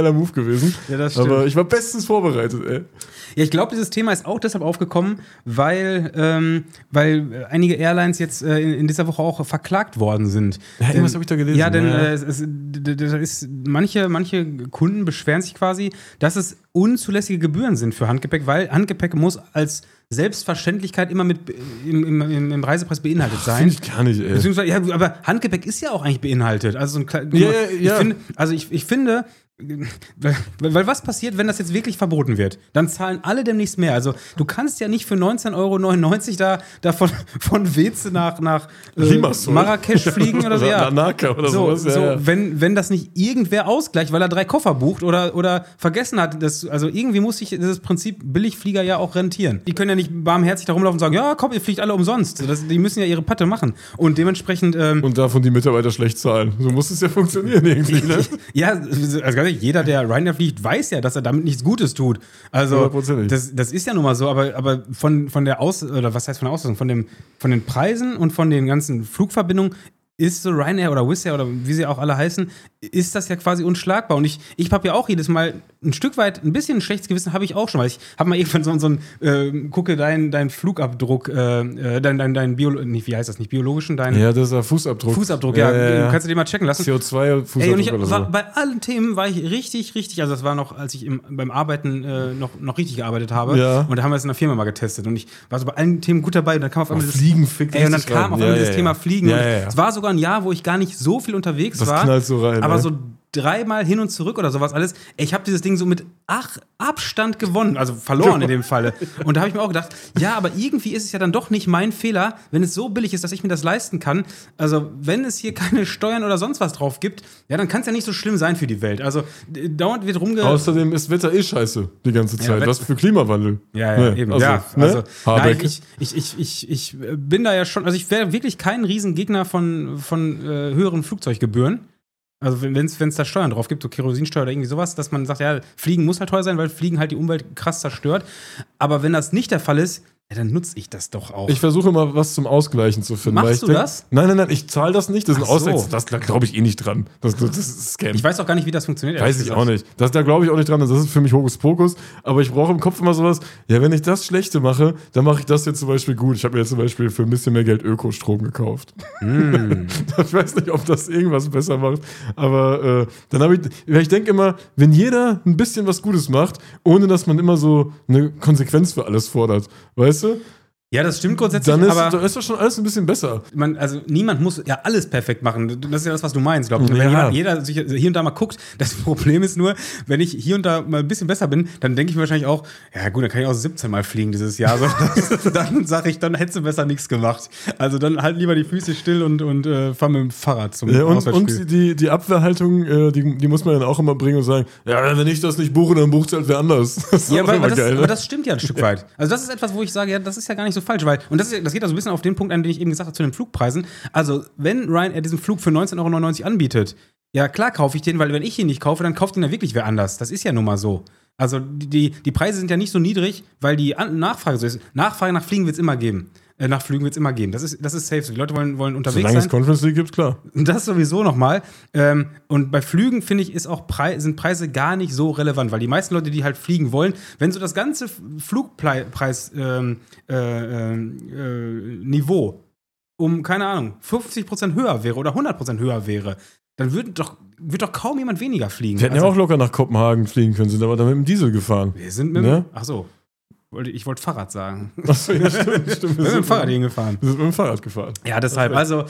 geiler Move gewesen. Ja, das stimmt. Aber ich war bestens vorbereitet, ey. Ja, ich glaube, dieses Thema ist auch deshalb aufgekommen, weil, ähm, weil einige Airlines jetzt äh, in, in dieser Woche auch verklagt worden sind. Ja, irgendwas habe ich da gelesen. Ja, denn ja. äh, es, es, d- d- ist, manche, manche Kunden beschweren sich quasi, dass es unzulässige Gebühren sind für Handgepäck, weil Handgepäck muss als Selbstverständlichkeit immer mit im, im, im, im Reisepreis beinhaltet sein. Finde ich gar nicht, ey. Beziehungsweise, ja, aber Handgepäck ist ja auch eigentlich beinhaltet. Also so ein klein, Ja, ja, ich ja. finde, also ich, ich finde, weil, weil was passiert, wenn das jetzt wirklich verboten wird? Dann zahlen alle demnächst mehr. Also du kannst ja nicht für neunzehn Euro neunundneunzig da, da von, von Weze nach, nach äh, Marrakesch fliegen oder so. Ja. Nach Naka oder so, sowas. Ja, so, ja. Wenn, wenn das nicht irgendwer ausgleicht, weil er drei Koffer bucht oder, oder vergessen hat, das, also irgendwie muss sich dieses Prinzip Billigflieger ja auch rentieren. Die können ja nicht barmherzig da rumlaufen und sagen, ja komm, ihr fliegt alle umsonst. Das, die müssen ja ihre Patte machen. Und dementsprechend ähm, Und davon die Mitarbeiter schlecht zahlen. So muss es ja funktionieren irgendwie, ne? ja, also ganz ehrlich, jeder, der Ryanair fliegt, weiß ja, dass er damit nichts Gutes tut. Also, das, das ist ja nun mal so, aber, aber von, von der Aus- oder was heißt von der Ausrüstung, von, dem, von den Preisen und von den ganzen Flugverbindungen ist so Ryanair oder Wizz Air oder wie sie auch alle heißen, ist das ja quasi unschlagbar. Und ich, ich habe ja auch jedes Mal ein Stück weit, ein bisschen ein schlechtes Gewissen habe ich auch schon, weil ich habe mal irgendwann so, so ein, äh, gucke deinen dein Flugabdruck, äh, dein, dein, dein Bio, nicht, wie heißt das, nicht biologischen, dein Ja, das ist der Fußabdruck. Fußabdruck, ja, ja, ja. Kannst du den mal checken lassen. C O zwei Fußabdruck Ey, und ich oder so. war, bei allen Themen war ich richtig, richtig, also das war noch, als ich im, beim Arbeiten äh, noch, noch richtig gearbeitet habe. Ja. Und da haben wir es in der Firma mal getestet. Und ich war so bei allen Themen gut dabei. Und dann kam auf einmal Oh, das Fliegen fickt Ey, und dann richtig kam rein. auf einmal Ja, das ja, Thema ja. Fliegen. Ja, und ja, ja. es war sogar ein Jahr, wo ich gar nicht so viel unterwegs Das war. knallt so rein, aber ne? so dreimal hin und zurück oder sowas alles. Ich habe dieses Ding so mit ach, Abstand gewonnen, also verloren in dem Falle. Und da habe ich mir auch gedacht, ja, aber irgendwie ist es ja dann doch nicht mein Fehler, wenn es so billig ist, dass ich mir das leisten kann. Also wenn es hier keine Steuern oder sonst was drauf gibt, ja, dann kann es ja nicht so schlimm sein für die Welt. Also d- dauernd wird rumge... Außerdem ist Wetter eh scheiße die ganze Zeit. Ja, Was für Klimawandel. Ja, ja, Ne? eben. Also, ja, ne? also Habeck. nein, ich, ich, ich, ich, ich bin da ja schon, also ich wäre wirklich kein Riesengegner von, von äh, höheren Flugzeuggebühren. Also wenn es da Steuern drauf gibt, so Kerosinsteuer oder irgendwie sowas, dass man sagt, ja, Fliegen muss halt teuer sein, weil Fliegen halt die Umwelt krass zerstört. Aber wenn das nicht der Fall ist, ja, dann nutze ich das doch auch. Ich versuche immer was zum Ausgleichen zu finden. Machst weil ich du denk, das? Nein, nein, nein, ich zahle das nicht. Das ist ein Ach so. Ausgleich. Das, da glaube ich eh nicht dran. Das, das, das ist Scam. Ich weiß auch gar nicht, wie das funktioniert. Weiß ich auch nicht. Das, da glaube ich auch nicht dran. Das ist für mich Hokuspokus. Aber ich brauche im Kopf immer sowas. Ja, wenn ich das Schlechte mache, dann mache ich das jetzt zum Beispiel gut. Ich habe mir jetzt zum Beispiel für ein bisschen mehr Geld Ökostrom gekauft. Mm. Ich weiß nicht, ob das irgendwas besser macht. Aber äh, dann habe ich. Ich denke immer, wenn jeder ein bisschen was Gutes macht, ohne dass man immer so eine Konsequenz für alles fordert. Weißt du? Ja, das stimmt grundsätzlich, Dann ist, aber da ist doch schon alles ein bisschen besser. man, also niemand muss ja alles perfekt machen. Das ist ja das, was du meinst, glaube ich. Wenn Ja. jeder, jeder sich hier und da mal guckt, das Problem ist nur, wenn ich hier und da mal ein bisschen besser bin, dann denke ich mir wahrscheinlich auch, ja gut, dann kann ich auch siebzehn Mal fliegen dieses Jahr. So, das, dann sage ich, dann hättest du besser nichts gemacht. Also dann halt lieber die Füße still und, und äh, fahr mit dem Fahrrad zum Ja, und, Auswärtsspiel. und die, die Abwehrhaltung, äh, die, die muss man dann auch immer bringen und sagen, ja, wenn ich das nicht buche, dann bucht halt wer anders. Das ist Ja, auch aber, immer aber, das, geil, ne? aber das stimmt ja ein Stück weit. Also das ist etwas, wo ich sage, ja, das ist ja gar nicht so falsch, weil, und das, ist, das geht also ein bisschen auf den Punkt ein, den ich eben gesagt habe zu den Flugpreisen. Also wenn Ryanair diesen Flug für neunzehn Euro neunundneunzig anbietet, ja klar kaufe ich den, weil wenn ich ihn nicht kaufe, dann kauft ihn ja wirklich wer anders. Das ist ja nun mal so. Also die, die Preise sind ja nicht so niedrig, weil die An- Nachfrage so ist. Nachfrage nach Fliegen wird es immer geben. Äh, nach Flügen wird es immer geben. Das ist, das ist safe so. Die Leute wollen, wollen unterwegs Solange es sein. Conference League gibt, klar. Das sowieso nochmal. Ähm, und bei Flügen, finde ich, ist auch Pre- sind Preise gar nicht so relevant, weil die meisten Leute, die halt fliegen wollen, wenn so das ganze Flugpreis-Niveau ähm, äh, äh, Niveau um, keine Ahnung, fünfzig Prozent höher wäre oder hundert Prozent höher wäre, dann würde doch, würd doch kaum jemand weniger fliegen. Wir hätten ja auch locker nach Kopenhagen fliegen können, sind aber dann mit dem Diesel gefahren. Wir sind mit Ne? Ach so. Wollte- Ich wollte Fahrrad sagen. Achso, ja, stimmt, stimmt. Wir sind mit dem Fahrrad hingefahren. Wir sind mit dem Fahrrad gefahren. Ja, deshalb, also,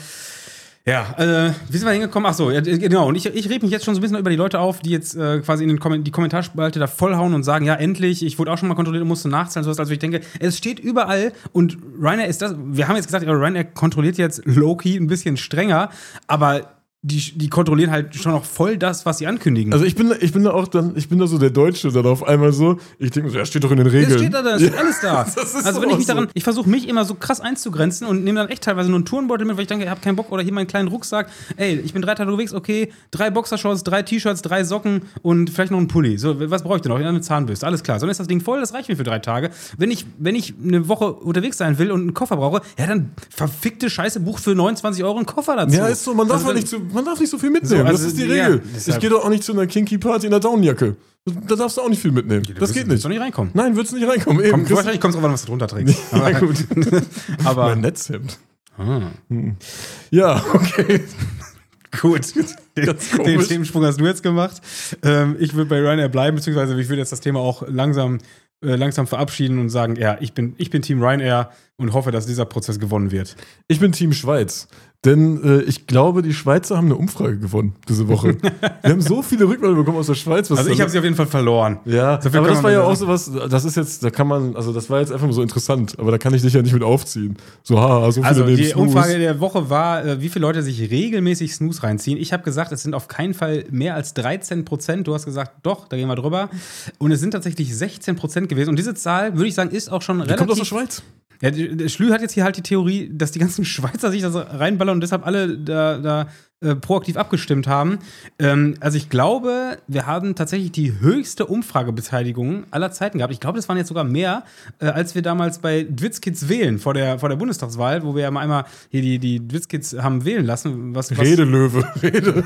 ja, äh, wie sind wir hingekommen? Ach so, ja, genau. Und ich, ich rede mich jetzt schon so ein bisschen über die Leute auf, die jetzt äh, quasi in den Kom- die Kommentarspalte da vollhauen und sagen, ja, endlich, ich wurde auch schon mal kontrolliert und musste nachzahlen, sowas. Also ich denke, es steht überall und Ryanair ist das, wir haben jetzt gesagt, Ryanair kontrolliert jetzt low-key ein bisschen strenger, aber die, die kontrollieren halt schon noch voll das, was sie ankündigen. Also ich bin, ich bin da auch dann, ich bin da so der Deutsche dann auf einmal so, ich denke mir so, ja, steht doch in den Regeln. Es steht da, es steht alles da. Das ist also wenn auch ich mich so. daran, ich versuche mich immer so krass einzugrenzen und nehme dann echt teilweise nur einen Tourenbeutel mit, weil ich denke, ich habe keinen Bock oder hier meinen kleinen Rucksack. Ey, ich bin drei Tage unterwegs, okay, drei Boxershorts, drei T-Shirts, drei Socken und vielleicht noch einen Pulli. So, was brauche ich denn noch? Eine Zahnbürste, alles klar. Sonst ist das Ding voll, das reicht mir für drei Tage. Wenn ich, wenn ich eine Woche unterwegs sein will und einen Koffer brauche, ja dann verfickte Scheiße, buch für neunundzwanzig Euro einen Koffer dazu. Ja, ist so, man darf Also ja dann- nicht zu, man darf nicht so viel mitnehmen. So, also, das ist die ja, Regel. deshalb- Ich gehe doch auch nicht zu einer Kinky Party in der Downjacke. Da darfst du auch nicht viel mitnehmen. Du Das wirst- geht wirst nicht. du nicht reinkommen. Nein, würdest nicht reinkommen. Eben. Komm, Kriegst- wahrscheinlich kommt es drauf an, was du drunter trägst. ja, gut. Aber Mein Netzhemd. ah, Ja, okay. gut, den, Ganz den komisch. Themensprung hast du jetzt gemacht. Ähm, ich würde bei Ryanair bleiben, beziehungsweise ich würde jetzt das Thema auch langsam, äh, langsam verabschieden und sagen, ja, ich bin, ich bin Team Ryanair und hoffe, dass dieser Prozess gewonnen wird. Ich bin Team Schweiz. Denn äh, ich glaube, die Schweizer haben eine Umfrage gewonnen diese Woche. Wir haben so viele Rückmeldungen bekommen aus der Schweiz. Was Also da- ich habe sie auf jeden Fall verloren. Ja, So viel aber kann das man war ja sagen. auch sowas, das ist jetzt, da kann man, also das war jetzt einfach nur so interessant, aber da kann ich dich ja nicht mit aufziehen. So, haha, so viele Also nehmen die Snooze. Umfrage der Woche war, äh, wie viele Leute sich regelmäßig Snooze reinziehen. Ich habe gesagt, es sind auf keinen Fall mehr als dreizehn Prozent. Du hast gesagt, doch, da gehen wir drüber. Und es sind tatsächlich sechzehn Prozent gewesen. Und diese Zahl, würde ich sagen, ist auch schon Die relativ... kommt aus der Schweiz. Ja, der der Schlü hat jetzt hier halt die Theorie, dass die ganzen Schweizer sich da so reinballern und deshalb alle da, da äh, proaktiv abgestimmt haben. Ähm, also ich glaube, wir haben tatsächlich die höchste Umfragebeteiligung aller Zeiten gehabt. Ich glaube, das waren jetzt sogar mehr, äh, als wir damals bei Dwitzkids wählen vor der, vor der Bundestagswahl, wo wir ja mal einmal hier die, die Dwitzkids haben wählen lassen. Was, was Rede, Löwe, Rede.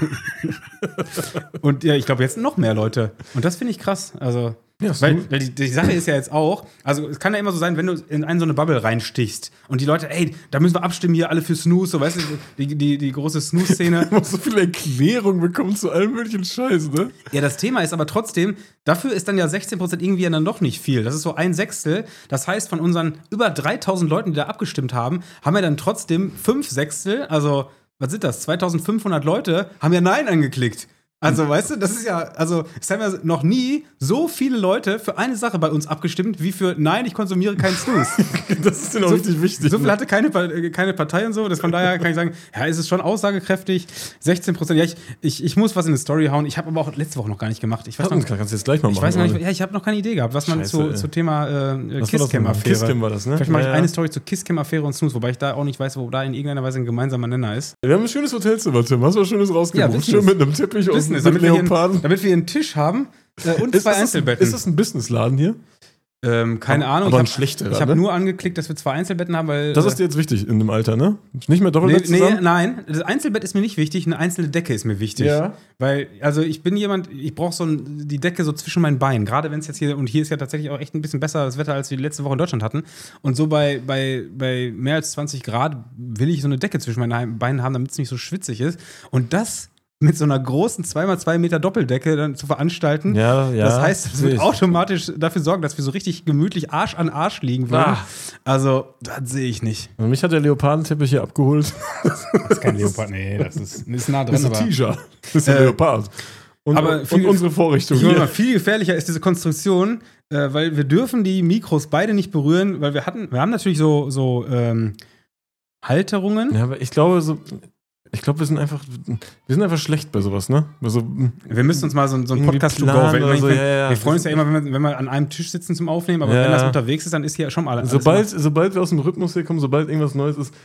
Und ja, ich glaube, jetzt noch mehr Leute. Und das finde ich krass. Also, Ja, ist weil, gut. weil die, die Sache ist ja jetzt auch, also es kann ja immer so sein, wenn du in eine so eine Bubble reinstichst und die Leute, ey, da müssen wir abstimmen hier alle für Snooze, so weißt du, die, die, die große Snooze-Szene. Man muss so viele Erklärungen bekommen zu allem möglichen Scheiß, ne? Ja, das Thema ist aber trotzdem, dafür ist dann ja sechzehn Prozent irgendwie ja dann doch nicht viel. Das ist so ein Sechstel. Das heißt, von unseren über dreitausend Leuten, die da abgestimmt haben, haben wir dann trotzdem fünf Sechstel, also, was sind das, zweitausendfünfhundert Leute, haben ja Nein angeklickt. Also, weißt du, das ist ja, also, es haben ja noch nie so viele Leute für eine Sache bei uns abgestimmt, wie für Nein, ich konsumiere keinen Snooze. Das ist denen auch richtig wichtig. So viel ne? hatte keine, Pa- äh, keine Partei und so. Das von daher kann ich sagen, ja, es ist schon aussagekräftig. sechzehn Prozent. Ja, ich, ich, ich muss was in eine Story hauen. Ich habe aber auch letzte Woche noch gar nicht gemacht. Ich weiß noch, Kannst du jetzt gleich mal ich machen. weiß noch nicht, oder? ja, ich habe noch keine Idee gehabt, was man Scheiße, zu, ey. zu Thema äh, Was war das nochmal? Kisscam-Affäre. Kisscam war das, ne? Vielleicht mache ich Ja, ja. eine Story zur Kisscam-Affäre und Snooze, wobei ich da auch nicht weiß, wo da in irgendeiner Weise ein gemeinsamer Nenner ist. Wir haben ein schönes Hotelzimmer, Tim. Hast du was Schönes rausgebucht? Business. Schön mit einem Teppich und Business, mit damit wir, hier Leoparden. einen, damit wir hier einen Tisch haben äh, und Ist zwei das, Einzelbetten. ist das ein Businessladen hier? ähm, keine Aber- Ahnung. aber ein ich habe schlechterer, hab ne? nur angeklickt, dass wir zwei Einzelbetten haben, weil. Das äh, ist dir jetzt wichtig in dem Alter, ne? Nicht mehr Nee, Doppelbett nee, zusammen? nein, das Einzelbett ist mir nicht wichtig, eine einzelne Decke ist mir wichtig. Ja. Weil, also ich bin jemand, ich brauche so ein, die Decke so zwischen meinen Beinen, gerade wenn es jetzt hier, und hier ist ja tatsächlich auch echt ein bisschen besser das Wetter, als wir letzte Woche in Deutschland hatten. Und so bei, bei, bei mehr als zwanzig Grad will ich so eine Decke zwischen meinen Beinen haben, damit es nicht so schwitzig ist. Und das mit so einer großen zwei mal zwei Meter Doppeldecke dann zu veranstalten, Ja, ja. das heißt, das sehe wird ich. automatisch dafür sorgen, dass wir so richtig gemütlich Arsch an Arsch liegen würden. Ah. Also, das sehe ich nicht. Also mich hat der Leopardenteppich hier abgeholt. Das ist kein Leopard, nee, das ist, ist nah dran. Das ist ein aber T-Shirt. Das ist ein Äh, Leopard. Und, aber und viel- unsere Vorrichtung. Nur hier. mal, viel gefährlicher ist diese Konstruktion, äh, weil wir dürfen die Mikros beide nicht berühren, weil wir hatten, wir haben natürlich so, so ähm, Halterungen. Ja, aber ich glaube, so, ich glaube, wir sind einfach, wir sind einfach schlecht bei sowas, ne? Also, Wir müssen uns mal so, so einen Irgendwie Podcast to go. planen Wenn, oder wenn, so, wenn, ja, ja. Wir freuen uns ja immer, wenn wir, wenn wir an einem Tisch sitzen zum Aufnehmen, aber Ja. wenn das unterwegs ist, dann ist hier schon mal alles. sobald, sobald wir aus dem Rhythmus hier kommen, sobald irgendwas Neues ist,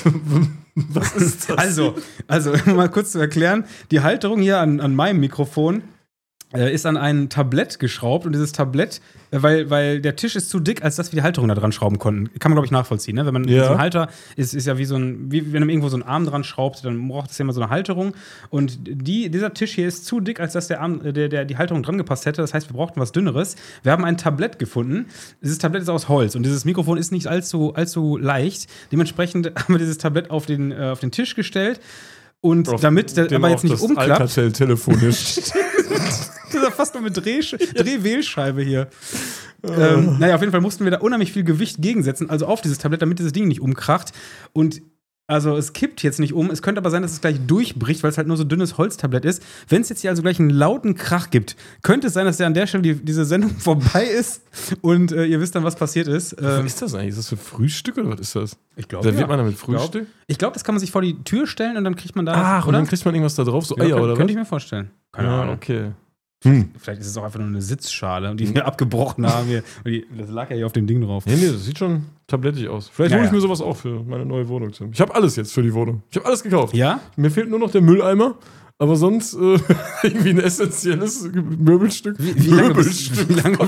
was ist das? Also, also um mal kurz zu erklären, die Halterung hier an, an meinem Mikrofon äh, ist an ein Tablett geschraubt und dieses Tablett, äh, weil, weil der Tisch ist zu dick, als dass wir die Halterung da dran schrauben konnten. Kann man, glaube ich, nachvollziehen. Ne? Wenn man Ja. so einen Halter ist, ist ja wie so ein, wie wenn man irgendwo so einen Arm dran schraubt, dann braucht es ja immer so eine Halterung. Und die, dieser Tisch hier ist zu dick, als dass der Arm, äh, der, der die Halterung dran gepasst hätte. Das heißt, wir brauchten was Dünneres. Wir haben ein Tablett gefunden. Dieses Tablett ist aus Holz und dieses Mikrofon ist nicht allzu, allzu leicht. Dementsprechend haben wir dieses Tablett auf den, äh, auf den Tisch gestellt. Und Auf damit der dem aber jetzt auch nicht das umklappt. Alcatel telefonisch. Das ist ja fast nur mit Dreh, Drehwählscheibe hier. ähm, naja, auf jeden Fall mussten wir da unheimlich viel Gewicht gegensetzen, also auf dieses Tablett, damit dieses Ding nicht umkracht. Und also es kippt jetzt nicht um. Es könnte aber sein, dass es gleich durchbricht, weil es halt nur so dünnes Holztablett ist. Wenn es jetzt hier also gleich einen lauten Krach gibt, könnte es sein, dass ja an der Stelle die, diese Sendung vorbei ist und äh, ihr wisst dann, was passiert ist. Was Ähm, ist das eigentlich? Ist das für Frühstück oder was ist das? ich glaube, Serviert ja. man damit Ich glaube, Frühstück? glaub, das kann man sich vor die Tür stellen und dann kriegt man da. Ach, und oder? dann kriegt man irgendwas da drauf, so ja, Eier könnt, oder könnte ich was? mir vorstellen. Keine Ja, Ahnung. okay. Hm. Vielleicht ist es auch einfach nur eine Sitzschale, die wir abgebrochen haben. Wir, die, das lag ja hier auf dem Ding drauf. Nee, nee, das sieht schon tablettig aus. Vielleicht Ja, hole ich ja. mir sowas auch für meine neue Wohnung, Tim. Ich habe alles jetzt für die Wohnung. Ich habe alles gekauft. Ja? Mir fehlt nur noch der Mülleimer, aber sonst äh, irgendwie ein essentielles Möbelstück. Wie, wie, lange Möbelstück. bist, wie, lange,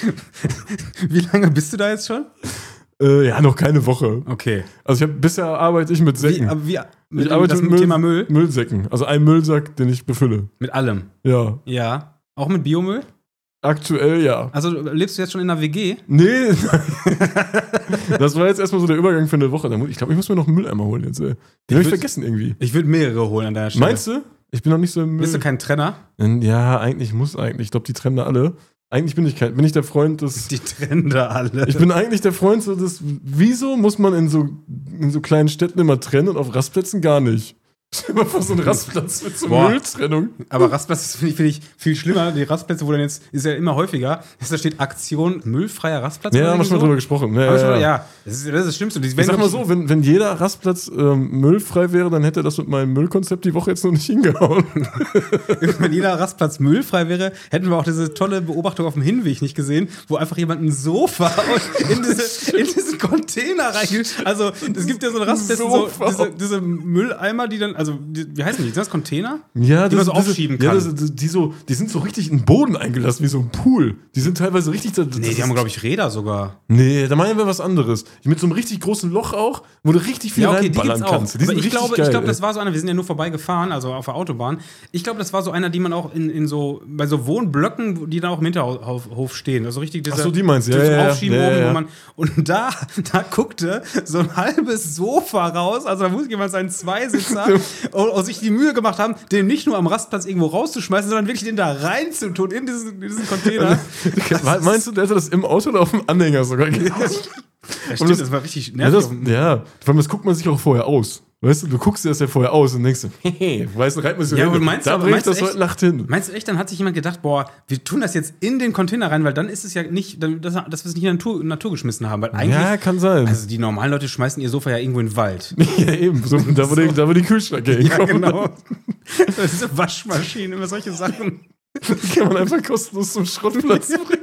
wie lange bist du da jetzt schon? Äh, ja, noch keine Woche. Okay. Also ich habe bisher arbeite ich mit Wie, Säcken. aber wie, Mit, ich arbeite das mit Müll, Müll, Thema Müll? Müllsäcken. Also ein Müllsack, den ich befülle. Mit allem. Ja. Ja. Auch mit Biomüll? Aktuell ja. Also lebst du jetzt schon in einer W G? Nee. Das war jetzt erstmal so der Übergang für eine Woche. Ich glaube, ich muss mir noch einen Mülleimer holen jetzt, ey. Den habe ich vergessen irgendwie. Ich würde mehrere holen an deiner Stelle. Meinst du? Ich bin noch nicht so im Müll. Bist du kein Trenner? Ja, eigentlich muss eigentlich. Ich glaube, die trennen da alle. Eigentlich bin ich kein, bin ich der Freund des. Die trennen da alle. Ich bin eigentlich der Freund so des. Wieso muss man in so, in so kleinen Städten immer trennen und auf Rastplätzen gar nicht? Stell dir mal vor, so ein Rastplatz mit so Boah. Mülltrennung. Aber Rastplätze finde ich, find ich viel schlimmer. Die Rastplätze, wo dann jetzt, ist ja immer häufiger, dass da steht Aktion müllfreier Rastplatz. Ja, oder haben wir schon mal so. drüber gesprochen. Ja, Aber ja, schon, ja. ja, das ist, das ist das Schlimmste. Die Ich sag mal so, wenn, wenn jeder Rastplatz ähm, müllfrei wäre, dann hätte das mit meinem Müllkonzept die Woche jetzt noch nicht hingehauen. Wenn jeder Rastplatz müllfrei wäre, hätten wir auch diese tolle Beobachtung auf dem Hinweg nicht gesehen, wo einfach jemand ein Sofa in, diese, in diesen Container reingeht. Also, es gibt ja so eine Rastplätze, so, diese, diese Mülleimer, die dann, also, die, wie heißen die? Sind das Container? Ja, die man das, so diese, aufschieben ja, kann. das, die, so, die sind so richtig in den Boden eingelassen, wie so ein Pool. Die sind teilweise richtig. Das, Nee, die haben, glaube ich, Räder sogar. Nee, da meinen wir was anderes. Mit so einem richtig großen Loch auch, wo du richtig viel Ja, okay, die reinballern gibt's auch. kannst. Die Aber sind ich richtig glaube, geil, ich glaube, ey. das war so einer, wir sind ja nur vorbeigefahren, also auf der Autobahn. Ich glaube, das war so einer, die man auch in, in so, bei so Wohnblöcken, die dann auch im Hinterhof Hof stehen. Also richtig diese, Ach so, die meinst du, ja, dieses ja, ja. Aufschieben Ja, ja, oben, ja. wo man, und da, da guckte so ein halbes Sofa raus, also da muss jemand seinen Zweisitzer und, und sich die Mühe gemacht haben, den nicht nur am Rastplatz irgendwo rauszuschmeißen, sondern wirklich den da reinzutun, in diesen, in diesen Container. Meinst du, der hätte das im Auto oder auf dem Anhänger sogar gegeben? Ja, stimmt, das, das war richtig Ja, nervig. das, auf dem- ja, vor allem das guckt man sich auch vorher aus. Weißt du, du guckst dir das ja vorher aus und denkst, hey, weißt du, reit mir so Ja, hin. aber meinst du- da aber bringe ich meinst du das echt- heute Nacht hin. Meinst du echt, dann hat sich jemand gedacht, boah, wir tun das jetzt in den Container rein, weil dann ist es ja nicht, dann- dass, dass wir es nicht in die Natur, Natur geschmissen haben. Weil eigentlich, Ja, kann sein. also die normalen Leute schmeißen ihr Sofa ja irgendwo in den Wald. ja, eben. So, da, wo die, da, wo die Kühlschränke hinkommen. genau. Diese Waschmaschinen, immer solche Sachen. Die kann man einfach kostenlos zum Schrottplatz bringen.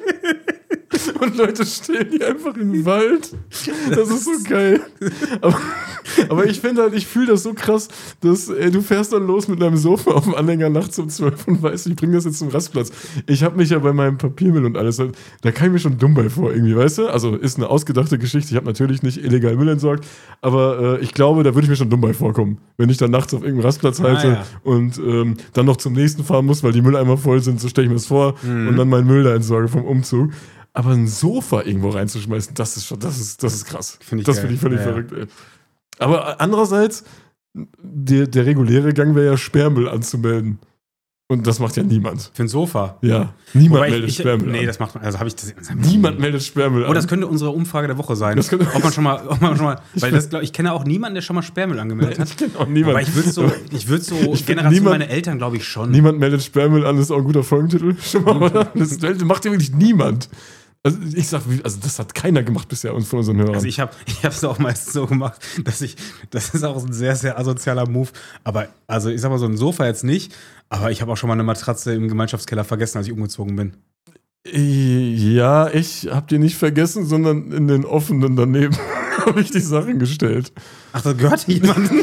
Und Leute stehen hier einfach im Wald. Das ist so geil. Aber, aber ich finde halt, ich fühle das so krass, dass ey, du fährst dann los mit deinem Sofa auf dem Anhänger nachts um zwölf und weißt, ich bringe das jetzt zum Rastplatz. Ich habe mich ja bei meinem Papiermüll und alles, da kam ich mir schon dumm bei vor irgendwie, weißt du? Also ist eine ausgedachte Geschichte. Ich habe natürlich nicht illegal Müll entsorgt, aber äh, ich glaube, da würde ich mir schon dumm bei vorkommen, wenn ich dann nachts auf irgendeinem Rastplatz halte Ah, ja. und ähm, dann noch zum nächsten fahren muss, weil die Mülleimer voll sind, so stelle ich mir das vor, Mhm. und dann meinen Müll da entsorge vom Umzug. Aber ein Sofa irgendwo reinzuschmeißen, das ist schon, das ist, das ist krass. Find ich das geil. finde ich völlig Ja, ja. verrückt, ey. Aber andererseits, der, der reguläre Gang wäre ja Sperrmüll anzumelden. Und das macht ja niemand. Für ein Sofa. Ja, niemand Wobei ich- meldet ich, Sperrmüll Nee, an. das macht man, also habe ich das. Niemand meldet Sperrmüll Oh, an. das könnte unsere Umfrage der Woche sein. Das könnte- ob man schon mal, ob man schon mal, weil das, glaub, ich kenne auch niemanden, der schon mal Sperrmüll angemeldet hat. Ich kenn auch niemand. Aber ich würde so, ich würde so Ich find Generation niemand- meine Eltern, glaube ich schon. Niemand meldet Sperrmüll an, das ist auch ein guter Folgentitel. Schon mal, oder? Das macht ja wirklich niemand. Also ich sag, wie- also das hat keiner gemacht bisher von unseren Hörern. Also ich habe ich es auch meistens so gemacht, dass ich, das ist auch ein sehr, sehr asozialer Move, aber also ich sag mal so ein Sofa jetzt nicht, aber ich habe auch schon mal eine Matratze im Gemeinschaftskeller vergessen, als ich umgezogen bin. Ja, ich hab die nicht vergessen, sondern in den offenen daneben habe ich die Sachen gestellt. Ach, das gehört jemandem?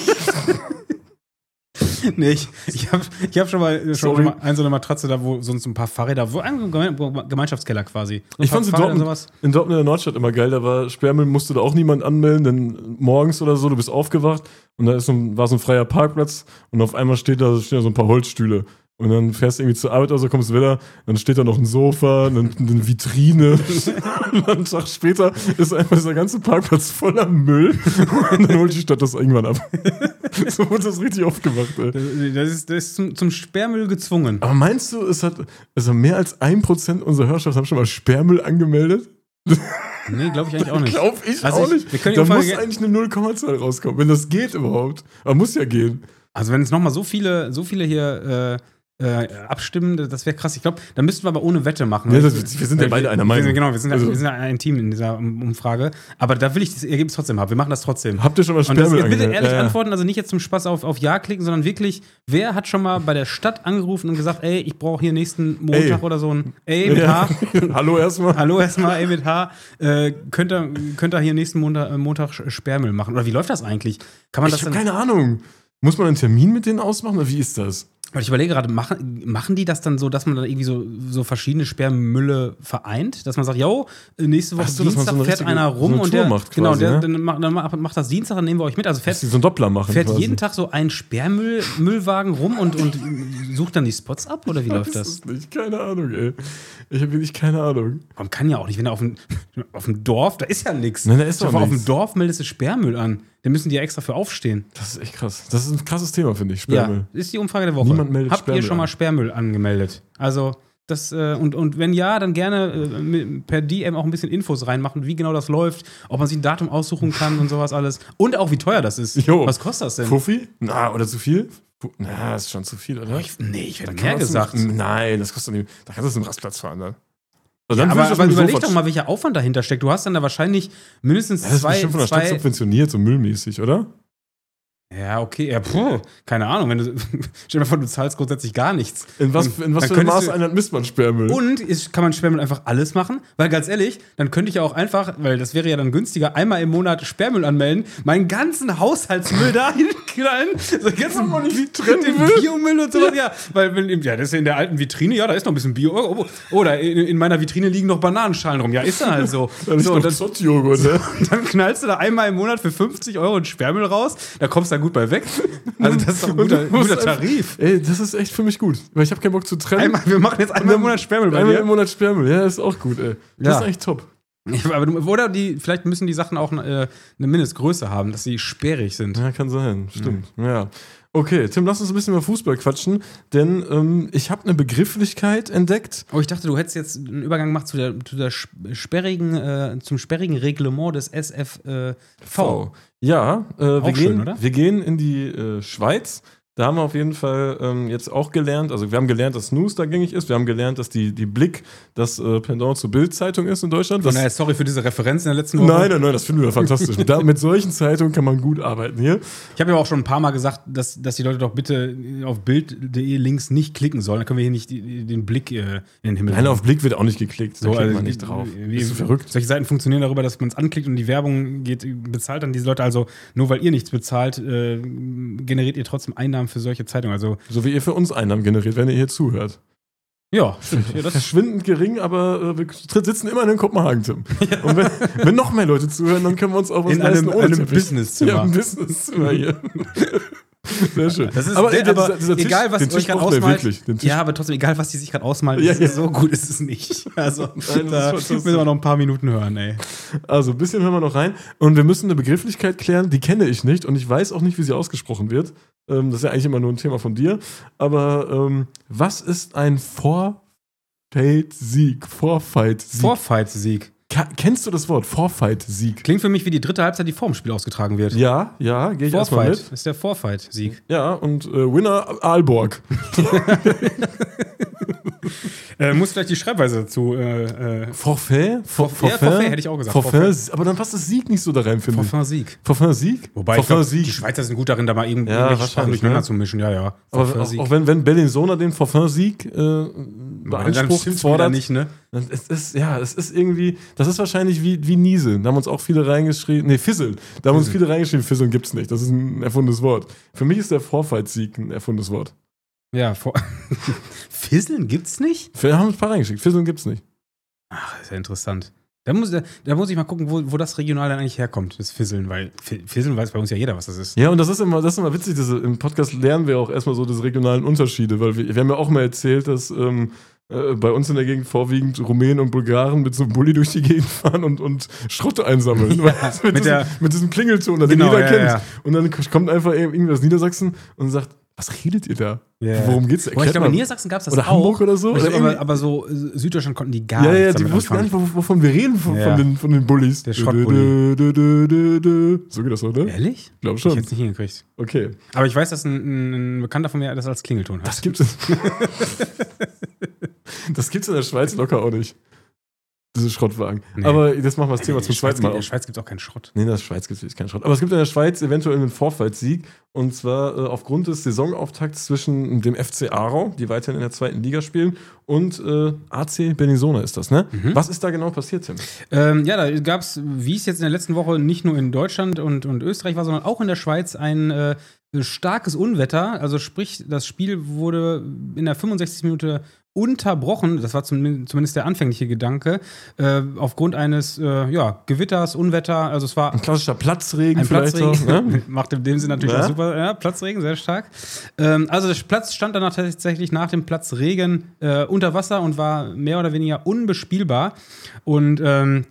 Nee, ich, ich habe ich hab schon mal, schon Sorry. mal ein, so eine Matratze da, wo sonst ein paar Fahrräder, wo ein Geme- Gemeinschaftskeller quasi. So ein Ich paar fand's in Fahrräder und Dortmund, in Dortmund in der Nordstadt immer geil, da war Sperrmüll, musste da auch niemand anmelden, denn morgens oder so, du bist aufgewacht und da ist so ein, war so ein freier Parkplatz und auf einmal steht da, stehen da so ein paar Holzstühle. Und dann fährst du irgendwie zur Arbeit, also kommst wieder, dann steht da noch ein Sofa, eine, eine Vitrine. Und dann einen Tag später ist einfach dieser ganze Parkplatz voller Müll. Und dann holt die Stadt das irgendwann ab. So wird das richtig oft gemacht, ey. Das, das ist, das ist zum, zum Sperrmüll gezwungen. Aber meinst du, es hat, also mehr als ein Prozent unserer Hörerschaft haben schon mal Sperrmüll angemeldet? Nee, glaube ich eigentlich auch nicht. Glaub ich Also auch ich- nicht. wir können die Da Umfrage muss ge- eigentlich eine Null-Komma-Zahl rauskommen, wenn das geht überhaupt. Aber muss ja gehen. Also wenn es nochmal so viele, so viele hier äh, äh, abstimmen, das wäre krass. Ich glaube, da müssten wir aber ohne Wette machen. Ja, Weil- das- wir sind ja weil beide einer wir Meinung. Sind, genau, wir sind, ja- Also- wir sind ja ein Team in dieser Um- Umfrage. Aber da will ich das Ergebnis trotzdem haben. Wir machen das trotzdem. Habt ihr schon mal Und das, Sperrmüll jetzt bitte angemeldet? ehrlich Ja, ja. antworten, also nicht jetzt zum Spaß auf, auf Ja klicken, sondern wirklich, wer hat schon mal bei der Stadt angerufen und gesagt, ey, ich brauche hier nächsten Montag Ey. oder so ein Ey mit Ja. H. Hallo erstmal. Hallo erstmal, ey mit H. Äh, könnt, ihr, könnt ihr hier nächsten Montag, äh, Montag Sperrmüll machen? Oder wie läuft das eigentlich? Kann man Ich das habe dann. keine Ahnung. Muss man einen Termin mit denen ausmachen oder wie ist das? Weil ich überlege gerade, machen, machen die das dann so, dass man dann irgendwie so, so verschiedene Sperrmülle vereint? Dass man sagt, yo, nächste Woche Ach so, dass man Dienstag so eine fährt richtige- einer rum so eine und Tour der, macht genau, quasi, der ne? dann macht, dann macht das Dienstag, dann nehmen wir euch mit. Also fährt, Dass die so einen Doppler machen fährt quasi. jeden Tag so ein Sperrmüllwagen rum und, und sucht dann die Spots ab? Oder wie läuft Ich weiß das? es nicht, keine Ahnung, ey. Ich habe wirklich keine Ahnung. Man kann ja auch nicht, wenn er auf dem, auf dem Dorf, da ist ja nichts. Nein, da ist doch Auf nichts. dem Dorf meldest du Sperrmüll an. Da müssen die ja extra für aufstehen. Das ist echt krass. Das ist ein krasses Thema, finde ich, Sperrmüll. Ja, ist die Umfrage der Woche. Niemand meldet Habt ihr Sperrmüll schon mal an. Sperrmüll angemeldet? Also, das, äh, und, und wenn ja, dann gerne äh, mit- per D M auch ein bisschen Infos reinmachen, wie genau das läuft, ob man sich ein Datum aussuchen kann und sowas alles. Und auch, wie teuer das ist. Jo. Was kostet das denn? Fuffi? Na, oder zu viel? Fu- Na, das ist schon zu viel, oder? Ich, nee, ich hätte Dann mehr kannst du- gesagt. Nein, das kostet nicht. Da kannst du zum Rastplatz fahren dann. Also Ja, dann aber würde ich das aber mit dem überleg Sofa- doch mal, welcher Aufwand dahinter steckt. Du hast dann da wahrscheinlich mindestens Das ist zwei. bestimmt von der Stadt zwei subventioniert, so müllmäßig, oder? ja, okay, ja, puh, keine Ahnung. Wenn du, stell dir mal vor, du zahlst grundsätzlich gar nichts. In was, Und in was dann für einem könntest Maß du- einer misst man Sperrmüll? Und ist, kann man Sperrmüll einfach alles machen? Weil ganz ehrlich, dann könnte ich ja auch einfach, weil das wäre ja dann günstiger, einmal im Monat Sperrmüll anmelden, meinen ganzen Haushaltsmüll dahin knallen, so jetzt noch mal nicht trennen den will. Biomüll und sowas. Ja, weil wenn, ja, das ist in der alten Vitrine, ja, da ist noch ein bisschen Bio. Oh, oh, oder in, in meiner Vitrine liegen noch Bananenschalen rum. Ja, ist dann halt so. Da ist so noch dann, Zott-Joghurt, ne? dann knallst du da einmal im Monat für fünfzig Euro einen Sperrmüll raus, da kommst du da gut bei weg. Also das ist doch ein Und du guter, musst guter einfach- Tarif. Ey, das ist echt für mich gut. Weil ich habe keinen Bock zu trennen. Einmal, wir machen jetzt einmal im Monat Sperrmüll bei Einmal dir. im Monat Sperrmüll, ja, ist auch gut, ey. Das Ja. ist echt top. Ja, aber du, oder die, vielleicht müssen die Sachen auch äh, eine Mindestgröße haben, dass sie sperrig sind. Ja, kann sein, stimmt. Ja. Okay, Tim, lass uns ein bisschen über Fußball quatschen, denn ähm, ich habe eine Begrifflichkeit entdeckt. Oh, ich dachte, du hättest jetzt einen Übergang gemacht zu der, zu der sperrigen, äh, zum sperrigen Reglement des S F äh, V. Ja, äh, wir, Auch gehen, schön, oder? wir gehen in die äh, Schweiz. Da haben wir auf jeden Fall ähm, jetzt auch gelernt, also wir haben gelernt, dass Snooze da gängig ist, wir haben gelernt, dass die, die Blick das äh, Pendant zur Bild-Zeitung ist in Deutschland. Von Das, daher, sorry für diese Referenz in der letzten Woche. nein, nein, nein, das finden wir fantastisch. da, mit solchen Zeitungen kann man gut arbeiten hier. Ich habe ja auch schon ein paar Mal gesagt, dass, dass die Leute doch bitte auf bild punkt de Links nicht klicken sollen. Dann können wir hier nicht die, den Blick äh, in den Himmel Nein, auf Blick wird auch nicht geklickt, da So, klickt also man wie- nicht drauf. Wie, Bist du verrückt? Solche Seiten funktionieren darüber, dass man es anklickt und die Werbung geht, bezahlt dann diese Leute. Also nur weil ihr nichts bezahlt, äh, generiert ihr trotzdem Einnahmen für solche Zeitungen. Also So wie ihr für uns Einnahmen generiert, wenn ihr hier zuhört. ja, stimmt. Ja, das Verschwindend gering, aber äh, wir tr- sitzen immerhin in Kopenhagen, Tim. Und wenn, wenn noch mehr Leute zuhören, dann können wir uns auch was in leisten einem, ohne einem Teppich. Businesszimmer. Ja, ein Businesszimmer hier. Sehr schön. Das ist, aber, der, ey, aber dieser- dieser Tisch- egal, was den ihr euch Tisch gerade braucht der ausmalt. wirklich. Den Tisch- Ja, aber trotzdem, egal, was die sich gerade ausmalen, Ja, ist ja. so gut ist es nicht. Also, Nein, das da ist fantastisch. müssen wir noch ein paar Minuten hören, ey. Also, ein bisschen hören wir noch rein. Und wir müssen eine Begrifflichkeit klären, die kenne ich nicht. Und ich weiß auch nicht, wie sie ausgesprochen wird. Ähm, das ist ja eigentlich immer nur ein Thema von dir. Aber ähm, was ist ein Vorfeldsieg? Vorfight-Sieg? Vorfight-Sieg. Ka- Kennst du das Wort? Vorfight-Sieg? Klingt für mich wie die dritte Halbzeit, die vor dem Spiel ausgetragen wird. Ja, ja, gehe ich erstmal Vorfight mit. ist der Vorfight-Sieg. Ja, und äh, Winner Aalborg. Äh, muss vielleicht die Schreibweise dazu. Äh, äh, Forfait? For, Ja, Forfait hätte ich auch gesagt. Forfait, aber dann passt das Sieg nicht so da rein, finde ich. Forfait-Sieg. Forfait-Sieg? Wobei ich glaub, Forfait-Sieg. die Schweizer sind gut darin, da mal eben Ja, irgendwelche Sprachen wahrscheinlich, durcheinander ne? zu mischen. Ja, ja. Aber auch, Forfait-Sieg. auch wenn, wenn Bellinzona den Forfait-Sieg äh, dann beansprucht, stimmt's wieder fordert, nicht, ne? dann es ist, ja, es ist irgendwie, das ist wahrscheinlich wie, wie Niese. Da haben uns auch viele reingeschrieben, nee, Fisseln. Da haben uns Fisseln. viele reingeschrieben, Fisseln gibt's nicht. Das ist ein erfundenes Wort. Für mich ist der Vorfight-Sieg ein erfundenes Wort. Ja, vor Fisseln gibt's nicht? Wir haben ein paar reingeschickt, Fisseln gibt's nicht. Ach, ist ja interessant. Da muss, da muss ich mal gucken, wo, wo das regional dann eigentlich herkommt, das Fisseln, weil Fi- Fisseln weiß bei uns ja jeder, was das ist. Ja, und das ist immer, das ist immer witzig, diese, im Podcast lernen wir auch erstmal so diese regionalen Unterschiede, weil wir, wir haben ja auch mal erzählt, dass ähm, äh, bei uns in der Gegend vorwiegend Rumänen und Bulgaren mit so einem Bulli durch die Gegend fahren und, und Schrott einsammeln. Ja, Weißt du, mit, mit diesem, der- mit diesem Klingelton, den Genau, jeder ja, kennt. ja. Und dann kommt einfach irgendwie aus Niedersachsen und sagt, was redet ihr da? Ja. Worum geht's? Aber ich Erklärt glaube, in mal. Niedersachsen gab es das Oder auch. Hamburg oder so? Aber, ich Oder glaub, aber, irgendwie- aber so äh, Süddeutschland konnten die gar Ja, ja, nichts die damit wussten gar anfangen. nicht, wovon wir reden, von, Ja. von, den, von den Bullis. Der Schrottbully. Dö, dö, dö, dö, dö. So geht das, oder? Ehrlich? Ich glaube Ich schon. hätte es nicht hingekriegt. Okay. Aber ich weiß, dass ein, ein Bekannter von mir das als Klingelton hat. Das gibt es. Das gibt's in der Schweiz locker auch nicht. Diese Schrottwagen. Nee. Aber das machen wir das Thema Nee, zum in zweiten Schweiz Mal gibt- In auf. der Schweiz gibt es auch keinen Schrott. Nee, in der Schweiz gibt es keinen Schrott. Aber es gibt in der Schweiz eventuell einen Vorfallsieg. Und zwar äh, aufgrund des Saisonauftakts zwischen dem F C Aarau, die weiterhin in der zweiten Liga spielen, und äh, A C Bellinzona ist das, ne? Mhm. Was ist da genau passiert, Tim? Ähm, ja, da gab es, wie es jetzt in der letzten Woche nicht nur in Deutschland und, und Österreich war, sondern auch in der Schweiz ein äh, starkes Unwetter. Also sprich, das Spiel wurde in der fünfundsechzigsten Minute unterbrochen, das war zum, zumindest der anfängliche Gedanke, äh, aufgrund eines äh, ja, Gewitters, Unwetter, also es war Ein klassischer Platzregen ein vielleicht Platzregen, auch, ne? macht in dem Sinne natürlich Ja? auch super, ja, Platzregen, sehr stark. Ähm, also der Platz stand dann tatsächlich nach dem Platzregen äh, unter Wasser und war mehr oder weniger unbespielbar und ähm,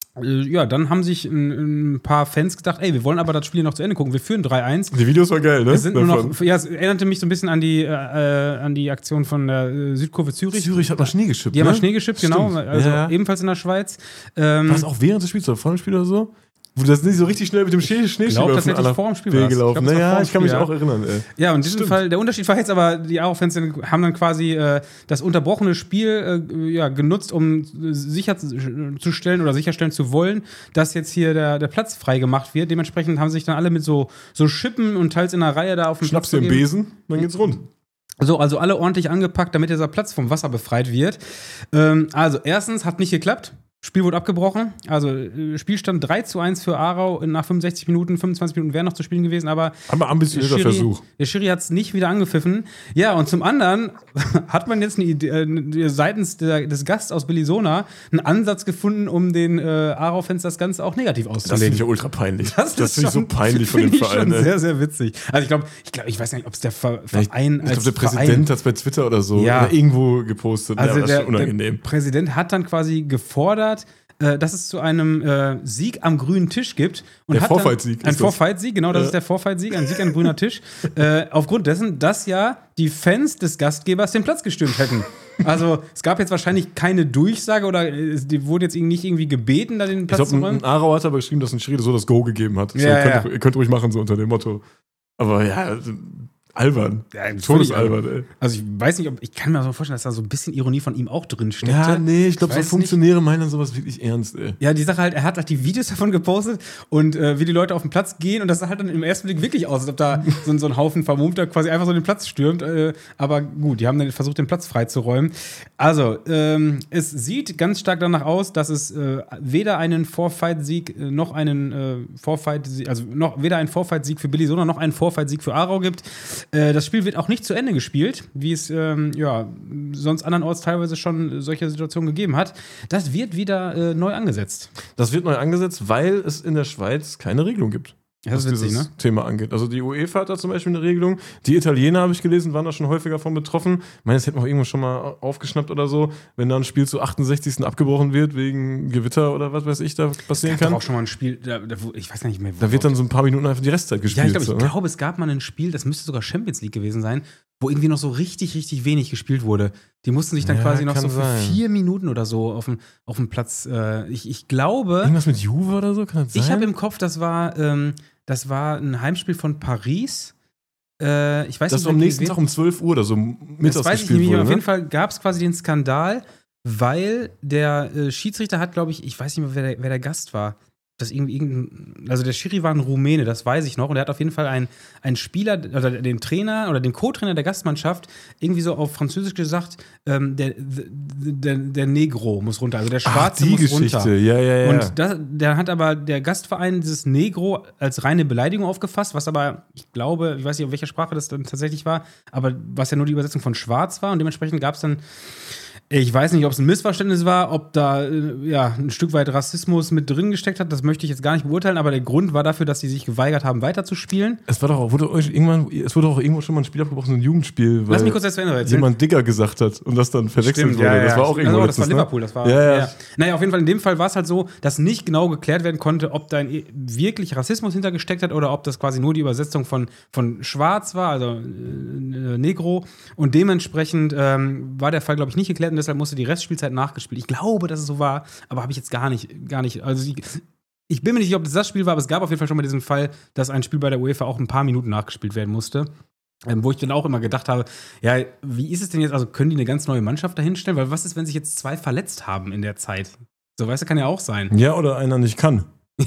ja, dann haben sich ein, ein paar Fans gedacht, ey, wir wollen aber das Spiel noch zu Ende gucken. Wir führen drei eins. Die Videos waren geil, ne? Es sind nur Davon. noch, ja, es erinnerte mich so ein bisschen an die, äh, an die Aktion von der äh, Südkurve Zürich. Zürich hat mal Schnee geschippt, Die haben ne? mal Schnee geschippt, genau. Stimmt. Also Ja, ja. ebenfalls in der Schweiz. Ähm, War das auch während des Spiels oder vor dem Spiel oder so? Wo das nicht so richtig schnell mit dem Schnee glaub, Schneeschieber tatsächlich vor dem Spiel war es. Ich gelaufen. glaub, es war vor Naja, dem ich kann mich Spiel, ja. auch erinnern, ey. Ja, und in diesem Stimmt. Fall, der Unterschied war jetzt aber, die Aarau-Fans haben dann quasi äh, das unterbrochene Spiel äh, ja, genutzt, um sicherzustellen oder sicherstellen zu wollen, dass jetzt hier der, der Platz frei gemacht wird. Dementsprechend haben sich dann alle mit so, so Schippen und teils in einer Reihe da auf dem Schnappst Platz dir einen begeben. Besen, dann geht's rund. So, also alle ordentlich angepackt, damit dieser Platz vom Wasser befreit wird. Ähm, also, erstens hat nicht geklappt. Spiel wurde abgebrochen. Also, äh, Spielstand drei zu eins für Aarau nach fünfundsechzig Minuten. fünfundzwanzig Minuten wären noch zu spielen gewesen, aber Aber ambitionierter Versuch. der Schiri hat es nicht wieder angepfiffen. Ja, und zum anderen hat man jetzt eine Idee, äh, seitens der, des Gasts aus Bellinzona einen Ansatz gefunden, um den äh, Aarau-Fans das Ganze auch negativ Das finde auszulegen. ich ja ultra peinlich. Das, Das, finde ich so schon- peinlich von dem find ich Verein. schon ey. sehr, sehr witzig. Also ich glaube, ich, glaub, ich weiß nicht, ob es der Ver Ja, ich Verein ich als glaube, der Verein Präsident hat es bei Twitter oder so Ja. oder irgendwo gepostet. Also ja, das ist der, schon unangenehm. der Präsident hat dann quasi gefordert, äh, dass es zu einem äh, Sieg am grünen Tisch gibt. Und Der hat dann- Vorfightsieg ist Ein das. Vorfightsieg, genau, das Ja. ist der Vorfightsieg, ein Sieg am grüner Tisch. äh, aufgrund dessen, dass ja die Fans des Gastgebers den Platz gestürmt hätten. Also es gab jetzt wahrscheinlich keine Durchsage oder äh, die wurde jetzt nicht irgendwie gebeten, da den Ich Platz glaube, zu ein, räumen. ein Aarau hat aber geschrieben, dass ein Schiri so das Go gegeben hat. So, Ja, ihr, könnt, ja. ihr könnt ruhig machen, so unter dem Motto. Aber ja, also, albern. Ja, Todesalbern, ey. Also ich weiß nicht, ob ich kann mir so vorstellen, dass da so ein bisschen Ironie von ihm auch drin steckt. Ja, nee, ich glaube, so weiß Funktionäre meinen dann sowas wirklich ernst, ey. Ja, die Sache halt, er hat halt die Videos davon gepostet und äh, wie die Leute auf den Platz gehen und das sah halt dann im ersten Blick wirklich aus, als ob da so, ein- so ein Haufen Vermummter quasi einfach so den Platz stürmt. Äh, aber gut, die haben dann versucht, den Platz freizuräumen. Also, ähm, es sieht ganz stark danach aus, dass es äh, weder einen Vorfight-Sieg äh, noch einen äh, Vorfight, also noch weder einen Vorfight-Sieg für Bellinzona noch einen Vorfight-Sieg für Aarau gibt. Äh, das Spiel wird auch nicht zu Ende gespielt, wie es ähm, ja, sonst andernorts teilweise schon solche Situationen gegeben hat. Das wird wieder äh, neu angesetzt. Das wird neu angesetzt, weil es in der Schweiz keine Regelung gibt. Das ist was witzig, dieses ne? Thema angeht. Also die UEFA hat da zum Beispiel eine Regelung. Die Italiener, habe ich gelesen, waren da schon häufiger von betroffen. Ich meine, das hätten wir auch irgendwo schon mal aufgeschnappt oder so, wenn da ein Spiel zu achtundsechzigsten abgebrochen wird, wegen Gewitter oder was weiß ich, da passieren Es gab kann. doch auch schon mal ein Spiel, da, da, wo- ich weiß gar nicht mehr, wo. Da wird dann so ein paar Minuten einfach die Restzeit gespielt. ja, ich glaube, so, ich ne? glaube, es gab mal ein Spiel, das müsste sogar Champions League gewesen sein, wo irgendwie noch so richtig, richtig wenig gespielt wurde. Die mussten sich dann Ja, quasi noch kann so für sein. vier Minuten oder so auf dem, auf dem Platz. Äh, ich, ich glaube, Irgendwas mit Juve oder so, kann das sein? ich habe im Kopf, das war, ähm, das war ein Heimspiel von Paris. Äh, ich weiß das nicht, war am wer nächsten gewählt- Tag um zwölf Uhr oder so mittags Das weiß ich gespielt nicht mehr. wurde. Auf Ne? jeden Fall gab es quasi den Skandal, weil der äh, Schiedsrichter hat, glaube ich, ich weiß nicht mehr, wer der, wer der Gast war. Das irgendwie, irgendein- also der Schiri war ein Rumäne, das weiß ich noch. Und er hat auf jeden Fall einen, einen Spieler, oder den Trainer oder den Co-Trainer der Gastmannschaft irgendwie so auf Französisch gesagt, ähm, der, der, der Negro muss runter, also der Schwarze Ach, die muss Geschichte. runter. Ja, ja, ja. Und das, der hat aber der Gastverein dieses Negro als reine Beleidigung aufgefasst, was aber, ich glaube, ich weiß nicht, auf welcher Sprache das dann tatsächlich war, aber was ja nur die Übersetzung von Schwarz war und dementsprechend gab es dann, ich weiß nicht, ob es ein Missverständnis war, ob da äh, ja, ein Stück weit Rassismus mit drin gesteckt hat, das möchte ich jetzt gar nicht beurteilen, aber der Grund war dafür, dass sie sich geweigert haben, weiterzuspielen. Es war doch auch, wurde euch irgendwann, es wurde auch irgendwo schon mal ein Spiel abgebrochen, so ein Jugendspiel, weil Lass mich kurz das zu Ende erzählen. jemand Digger gesagt hat und das dann verwechselt Stimmt, wurde. ja, ja, das war auch irgendwo also, das war letztens, Liverpool, ne? das war. Ja, ja. Ja. Naja, auf jeden Fall in dem Fall war es halt so, dass nicht genau geklärt werden konnte, ob da ein, wirklich Rassismus hintergesteckt hat oder ob das quasi nur die Übersetzung von, von Schwarz war, also äh, Negro. Und dementsprechend ähm, war der Fall, glaube ich, nicht geklärt und deshalb musste die Restspielzeit nachgespielt. Ich glaube, dass es so war, aber habe ich jetzt gar nicht, gar nicht. Also ich, ich bin mir nicht sicher, ob das das Spiel war, aber es gab auf jeden Fall schon mal diesen Fall, dass ein Spiel bei der UEFA auch ein paar Minuten nachgespielt werden musste. Ähm, wo ich dann auch immer gedacht habe, ja, wie ist es denn jetzt, also können die eine ganz neue Mannschaft dahinstellen? Weil was ist, wenn sich jetzt zwei verletzt haben in der Zeit? So, weißt du, kann ja auch sein. Ja, oder einer nicht kann. Ja,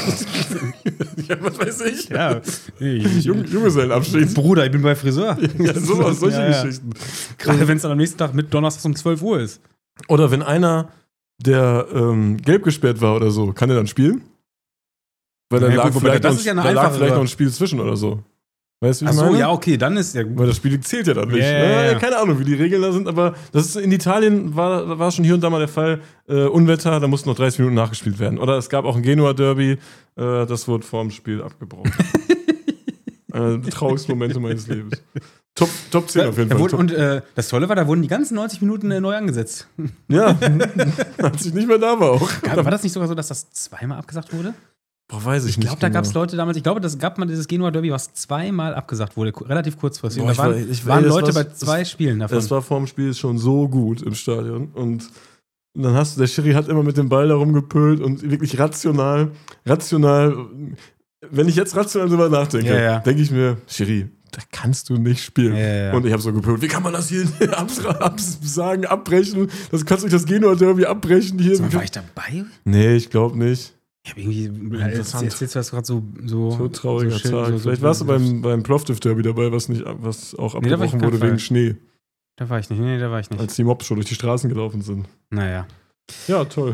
ja was weiß ich. Ja, Jung, Junggesellenabschied. Bruder, ich bin bei Friseur. Ja, sowas, solche ja, ja. Geschichten. Gerade wenn es dann am nächsten Tag mit Donnerstag um zwölf Uhr ist. Oder wenn einer, der ähm, gelb gesperrt war oder so, kann er dann spielen? Weil da Ja, lag, gut, vielleicht, das noch, ist ja eine da lag einfache- vielleicht noch ein Spiel zwischen oder so. Weißt du, wie Ach ich so, meine? ja, okay, dann ist ja gut. Weil das Spiel zählt ja dann nicht. Ja, ja, ja. Keine Ahnung, wie die Regeln da sind, aber das ist in Italien war, war schon hier und da mal der Fall. Äh, Unwetter, da mussten noch dreißig Minuten nachgespielt werden. Oder es gab auch ein Genua-Derby, äh, das wurde vor dem Spiel abgebrochen. äh, traurigste Momente meines Lebens. Top, Top zehn auf jeden Da Fall. wurde, Top. und äh, das Tolle war, da wurden die ganzen neunzig Minuten äh, neu angesetzt. Ja, als ich nicht mehr da war auch. War das nicht sogar so, dass das zweimal abgesagt wurde? Boah, weiß ich, Ich nicht. glaube, da genau. gab es Leute damals, ich glaube, das gab mal dieses Genua-Derby, was zweimal abgesagt wurde, ku- relativ kurzfristig. Boah, Und ich da waren, war- ich- waren das Leute war- bei zwei das- Spielen davon. Das war vor dem Spiel schon so gut im Stadion. Und dann hast du, der Schiri hat immer mit dem Ball da rumgepölt und wirklich rational, rational, wenn ich jetzt rational drüber nachdenke, Ja, ja. denke ich mir, Schiri, da kannst du nicht spielen. Ja, ja, ja. Und ich habe so gepölt, wie kann man das hier abs- absagen, abbrechen? Das kannst du nicht das Genua-Derby abbrechen hier. So, war ich dabei? Nee, ich glaube nicht. Ich habe irgendwie, jetzt Interessant. erzählst du das gerade so, so. So trauriger so schön, Tag. so- so- Vielleicht warst du beim, beim Plovdiv-Derby dabei, was, nicht, was auch Nee, da war ich abgebrochen auf wurde keinen Fall. wegen Schnee, Da war ich nicht, nee, da war ich nicht. als die Mobs schon durch die Straßen gelaufen sind. Naja. Ja, toll.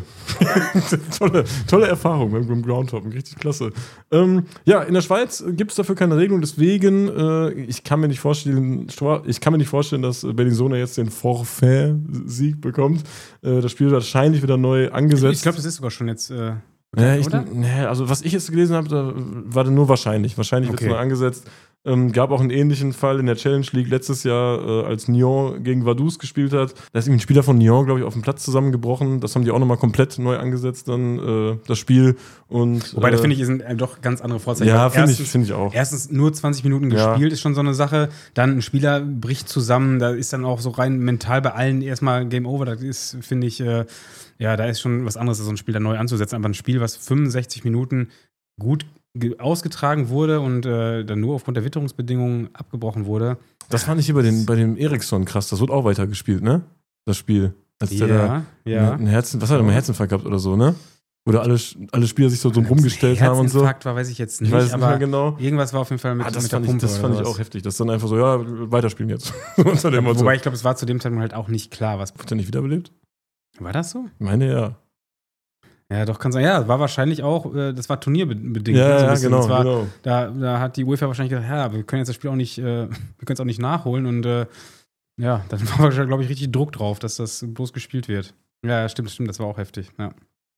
tolle, tolle Erfahrung beim, beim Groundhopping, richtig klasse. Ähm, ja, in der Schweiz gibt es dafür keine Regelung, deswegen, äh, ich kann mir nicht vorstellen, ich kann mir nicht vorstellen, dass Bellinzona jetzt den Forfait-Sieg bekommt. Äh, das Spiel wird wahrscheinlich wieder neu angesetzt. Ich glaube, das ist sogar schon jetzt. Äh, Ja, ich, oder? nee, also was ich jetzt gelesen habe, da war nur wahrscheinlich. Wahrscheinlich wird es Okay. neu angesetzt. Ähm, gab auch einen ähnlichen Fall in der Challenge League letztes Jahr, äh, als Nyon gegen Vaduz gespielt hat. Da ist irgendwie ein Spieler von Nyon, glaube ich, auf dem Platz zusammengebrochen. Das haben die auch nochmal komplett neu angesetzt, dann äh, das Spiel. Und, Wobei, das äh, finde ich, sind äh, doch ganz andere Vorzeichen. Ja, Weil finde ich, erstens- find ich auch. Erstens nur zwanzig Minuten Ja. gespielt, ist schon so eine Sache. Dann ein Spieler bricht zusammen, da ist dann auch so rein mental bei allen erstmal Game Over. Das ist, finde ich, äh, ja, da ist schon was anderes, so ein Spiel dann neu anzusetzen. Aber ein Spiel, was fünfundsechzig Minuten gut ge- ausgetragen wurde und äh, dann nur aufgrund der Witterungsbedingungen abgebrochen wurde. Das fand ich hier bei, den, bei dem Eriksson krass. Das wird auch weitergespielt, ne? Das Spiel. Als der da ja. ein Herzen, was hat er, mal einen Herzinfarkt gehabt oder so, ne? Oder alle, alle Spieler sich so drum rumgestellt haben und so. Herzinfarkt war, weiß ich jetzt nicht, Ich weiß es nicht aber mehr genau. irgendwas war auf jeden Fall mit, Ah, das mit der fand ich, Pumpe. das fand oder ich auch was. heftig. Das ist dann einfach so, ja, weiterspielen jetzt. Unter dem Motto. Wobei ich glaube, es war zu dem Zeitpunkt halt auch nicht klar, was. Wird er nicht wiederbelebt? War das so? Ich meine, ja. Ja, doch, kann sein. Ja, war wahrscheinlich auch, äh, das war turnierbedingt. Ja, ne, so ein ja, bisschen. genau, Das war, genau. Da, da hat die UEFA wahrscheinlich gesagt, ja, wir können jetzt das Spiel auch nicht, äh, wir können es auch nicht nachholen und äh, ja, dann war wahrscheinlich, glaube ich, richtig Druck drauf, dass das bloß gespielt wird. Ja, stimmt, stimmt, das war auch heftig. Ja.